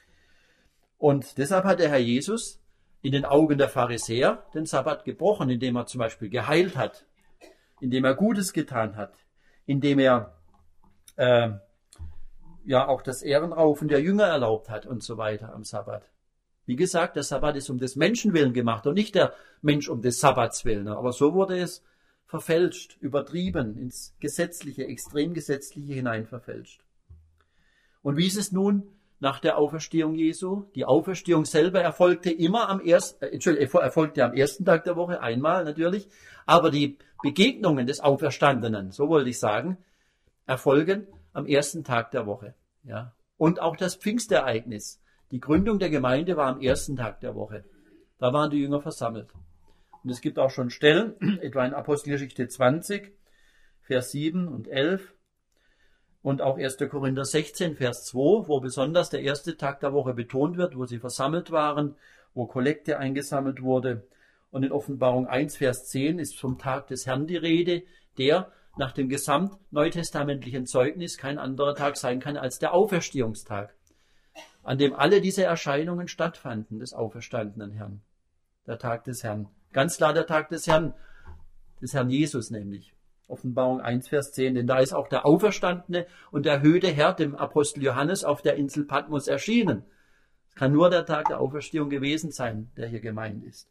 Und deshalb hat der Herr Jesus in den Augen der Pharisäer den Sabbat gebrochen, indem er zum Beispiel geheilt hat, indem er Gutes getan hat, indem er äh, ja auch das Ehrenraufen der Jünger erlaubt hat und so weiter am Sabbat. Wie gesagt, der Sabbat ist um des Menschen willen gemacht und nicht der Mensch um des Sabbats willen. Aber so wurde es verfälscht, übertrieben, ins Gesetzliche, extrem Gesetzliche hinein verfälscht. Und wie ist es nun nach der Auferstehung Jesu? Die Auferstehung selber erfolgte immer am ersten, äh, Entschuldigung, erfolgte am ersten Tag der Woche, einmal natürlich, aber die Begegnungen des Auferstandenen, so wollte ich sagen, erfolgen am ersten Tag der Woche. Ja. Und auch das Pfingstereignis, die Gründung der Gemeinde war am ersten Tag der Woche. Da waren die Jünger versammelt. Und es gibt auch schon Stellen, etwa in Apostelgeschichte zwanzig, Vers sieben und elf, und auch erster Korinther sechzehn, Vers zwei, wo besonders der erste Tag der Woche betont wird, wo sie versammelt waren, wo Kollekte eingesammelt wurde. Und in Offenbarung eins, Vers zehn ist vom Tag des Herrn die Rede, der nach dem gesamtneutestamentlichen Zeugnis kein anderer Tag sein kann als der Auferstehungstag, an dem alle diese Erscheinungen stattfanden, des auferstandenen Herrn. Der Tag des Herrn. Ganz klar der Tag des Herrn, des Herrn Jesus nämlich. Offenbarung eins, Vers zehn, denn da ist auch der auferstandene und erhöhte Herr dem Apostel Johannes auf der Insel Patmos erschienen. Es kann nur der Tag der Auferstehung gewesen sein, der hier gemeint ist.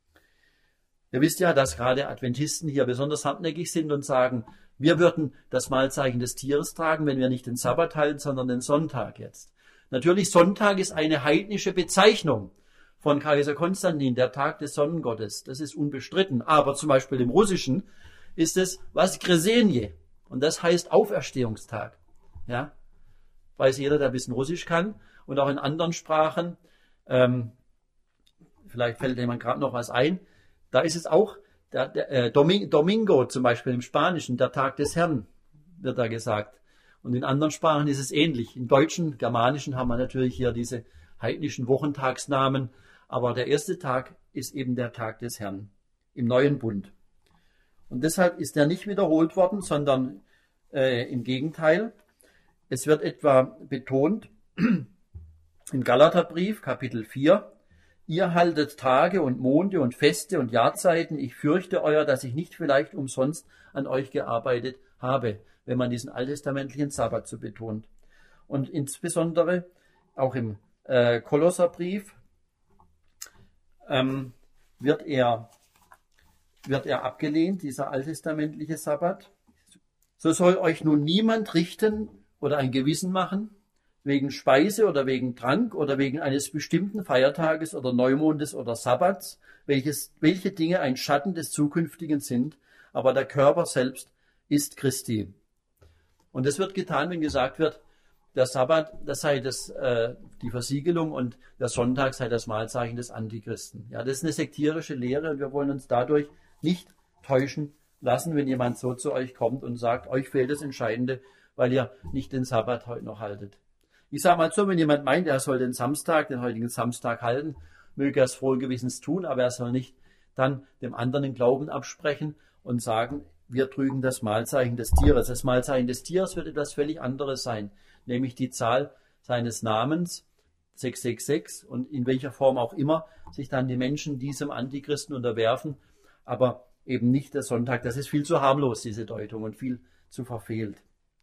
Ihr wisst ja, dass gerade Adventisten hier besonders hartnäckig sind und sagen, wir würden das Mahlzeichen des Tieres tragen, wenn wir nicht den Sabbat halten, sondern den Sonntag jetzt. Natürlich, Sonntag ist eine heidnische Bezeichnung von Kaiser Konstantin, der Tag des Sonnengottes. Das ist unbestritten. Aber zum Beispiel im Russischen ist es Voskresenje. Und das heißt Auferstehungstag. Ja, weiß jeder, der ein bisschen Russisch kann. Und auch in anderen Sprachen, ähm, vielleicht fällt jemand gerade noch was ein, da ist es auch der, der, äh, Domingo zum Beispiel im Spanischen, der Tag des Herrn, wird da gesagt. Und in anderen Sprachen ist es ähnlich. Im Deutschen, Germanischen haben wir natürlich hier diese heidnischen Wochentagsnamen. Aber der erste Tag ist eben der Tag des Herrn. im neuen Bund. Und deshalb ist er nicht wiederholt worden, sondern äh, im Gegenteil. Es wird etwa betont im Galaterbrief, Kapitel vier, ihr haltet Tage und Monde und Feste und Jahrzeiten. Ich fürchte euer, dass ich nicht vielleicht umsonst an euch gearbeitet habe, wenn man diesen alttestamentlichen Sabbat so betont. Und insbesondere auch im äh, Kolosserbrief ähm, wird er wird er abgelehnt, dieser alttestamentliche Sabbat. So soll euch nun niemand richten oder ein Gewissen machen, wegen Speise oder wegen Trank oder wegen eines bestimmten Feiertages oder Neumondes oder Sabbats, welches, welche Dinge ein Schatten des Zukünftigen sind, aber der Körper selbst ist Christi. Und das wird getan, wenn gesagt wird, der Sabbat, das sei das, äh, die Versiegelung und der Sonntag sei das Mahlzeichen des Antichristen. Ja, das ist eine sektierische Lehre und wir wollen uns dadurch nicht täuschen lassen, wenn jemand so zu euch kommt und sagt, euch fehlt das Entscheidende, weil ihr nicht den Sabbat heute noch haltet. Ich sage mal so, wenn jemand meint, er soll den Samstag, den heutigen Samstag halten, möge er es frohen Gewissens tun, aber er soll nicht dann dem anderen den Glauben absprechen und sagen, wir trügen das Mahlzeichen des Tieres. Das Mahlzeichen des Tieres wird etwas völlig anderes sein, nämlich die Zahl seines Namens, sechs sechs sechs, und in welcher Form auch immer sich dann die Menschen diesem Antichristen unterwerfen, aber eben nicht der Sonntag. Das ist viel zu harmlos, diese Deutung, und viel zu verfehlt.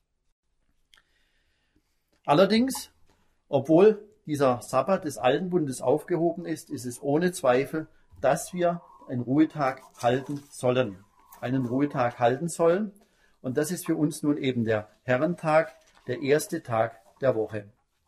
Allerdings, obwohl dieser Sabbat des Alten Bundes aufgehoben ist, ist es ohne Zweifel, dass wir einen Ruhetag halten sollen. Einen Ruhetag halten sollen. Und das ist für uns nun eben der Herrentag, der erste Tag der Woche.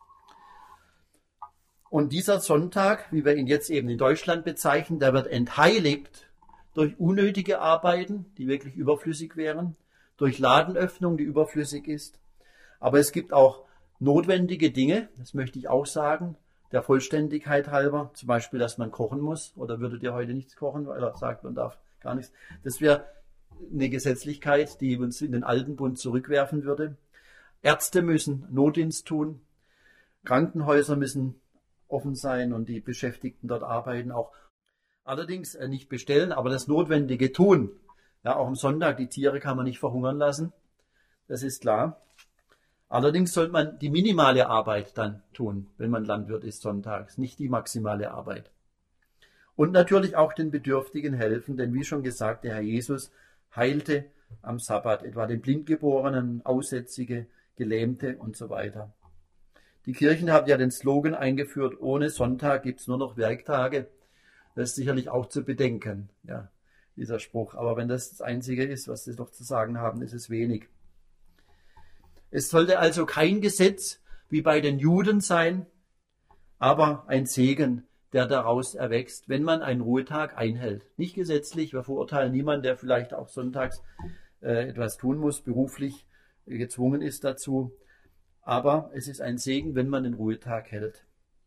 Und dieser Sonntag, wie wir ihn jetzt eben in Deutschland bezeichnen, der wird entheiligt durch unnötige Arbeiten, die wirklich überflüssig wären, durch Ladenöffnung, die überflüssig ist. Aber es gibt auch notwendige Dinge, das möchte ich auch sagen, der Vollständigkeit halber, zum Beispiel, dass man kochen muss, oder würdet ihr heute nichts kochen, weil er sagt, man darf gar nichts. Das wäre eine Gesetzlichkeit, die uns in den alten Bund zurückwerfen würde. Ärzte müssen Notdienst tun, Krankenhäuser müssen offen sein und die Beschäftigten dort arbeiten auch. Allerdings nicht bestellen, aber das Notwendige tun. Ja, auch am Sonntag, die Tiere kann man nicht verhungern lassen, das ist klar. Allerdings sollte man die minimale Arbeit dann tun, wenn man Landwirt ist sonntags, nicht die maximale Arbeit. Und natürlich auch den Bedürftigen helfen, denn wie schon gesagt, der Herr Jesus heilte am Sabbat, etwa den Blindgeborenen, Aussätzige, Gelähmte und so weiter. Die Kirchen haben ja den Slogan eingeführt, ohne Sonntag gibt es nur noch Werktage. Das ist sicherlich auch zu bedenken, ja, dieser Spruch. Aber wenn das das Einzige ist, was sie doch zu sagen haben, ist es wenig. Es sollte also kein Gesetz wie bei den Juden sein, aber ein Segen, der daraus erwächst, wenn man einen Ruhetag einhält. Nicht gesetzlich, wir verurteilen niemanden, der vielleicht auch sonntags äh, etwas tun muss, beruflich äh, gezwungen ist dazu. Aber es ist ein Segen, wenn man den Ruhetag hält.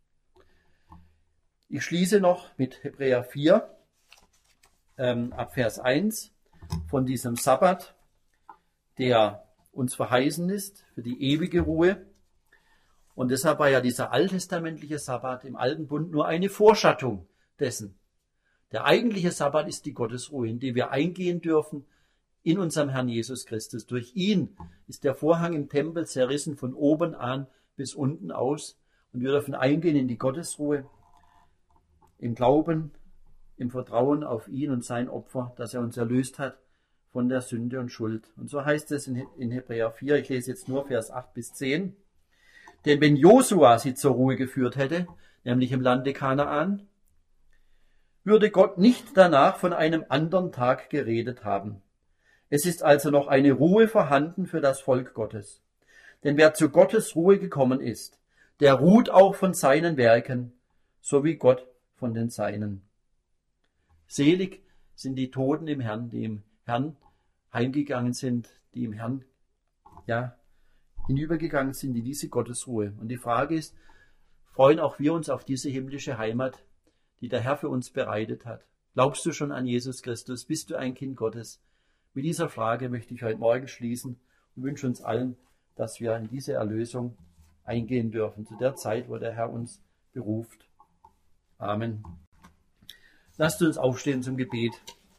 Ich schließe noch mit Hebräer vier, ähm, ab Vers eins, von diesem Sabbat, der uns verheißen ist für die ewige Ruhe. Und deshalb war ja dieser alttestamentliche Sabbat im Alten Bund nur eine Vorschattung dessen. Der eigentliche Sabbat ist die Gottesruhe, in die wir eingehen dürfen in unserem Herrn Jesus Christus. Durch ihn ist der Vorhang im Tempel zerrissen von oben an bis unten aus. Und wir dürfen eingehen in die Gottesruhe, im Glauben, im Vertrauen auf ihn und sein Opfer, dass er uns erlöst hat von der Sünde und Schuld. Und so heißt es in Hebräer vier, ich lese jetzt nur Vers acht bis zehn. Denn wenn Josua sie zur Ruhe geführt hätte, nämlich im Lande Kanaan, würde Gott nicht danach von einem anderen Tag geredet haben. Es ist also noch eine Ruhe vorhanden für das Volk Gottes. Denn wer zu Gottes Ruhe gekommen ist, der ruht auch von seinen Werken, so wie Gott von den Seinen. Selig sind die Toten im Herrn, die im Herrn heimgegangen sind, die im Herrn ja, hinübergegangen sind in diese Gottesruhe. Und die Frage ist, freuen auch wir uns auf diese himmlische Heimat, die der Herr für uns bereitet hat? Glaubst du schon an Jesus Christus? Bist du ein Kind Gottes? Mit dieser Frage möchte ich heute Morgen schließen und wünsche uns allen, dass wir in diese Erlösung eingehen dürfen, zu der Zeit, wo der Herr uns beruft. Amen. Lasst uns aufstehen zum Gebet.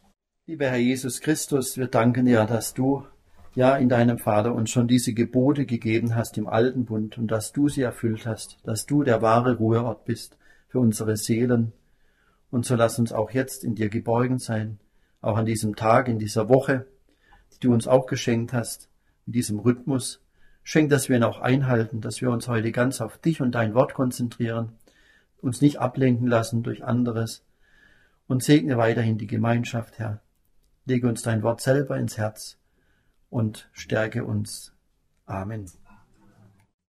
Lieber Herr Jesus Christus, wir danken dir, dass du ja in deinem Vater uns schon diese Gebote gegeben hast im alten Bund und dass du sie erfüllt hast, dass du der wahre Ruheort bist für unsere Seelen. Und so lass uns auch jetzt in dir geborgen sein, auch an diesem Tag, in dieser Woche, die du uns auch geschenkt hast, in diesem Rhythmus. Schenk, dass wir ihn auch einhalten, dass wir uns heute ganz auf dich und dein Wort konzentrieren, uns nicht ablenken lassen durch anderes und segne weiterhin die Gemeinschaft, Herr. Lege uns dein Wort selber ins Herz und stärke uns. Amen.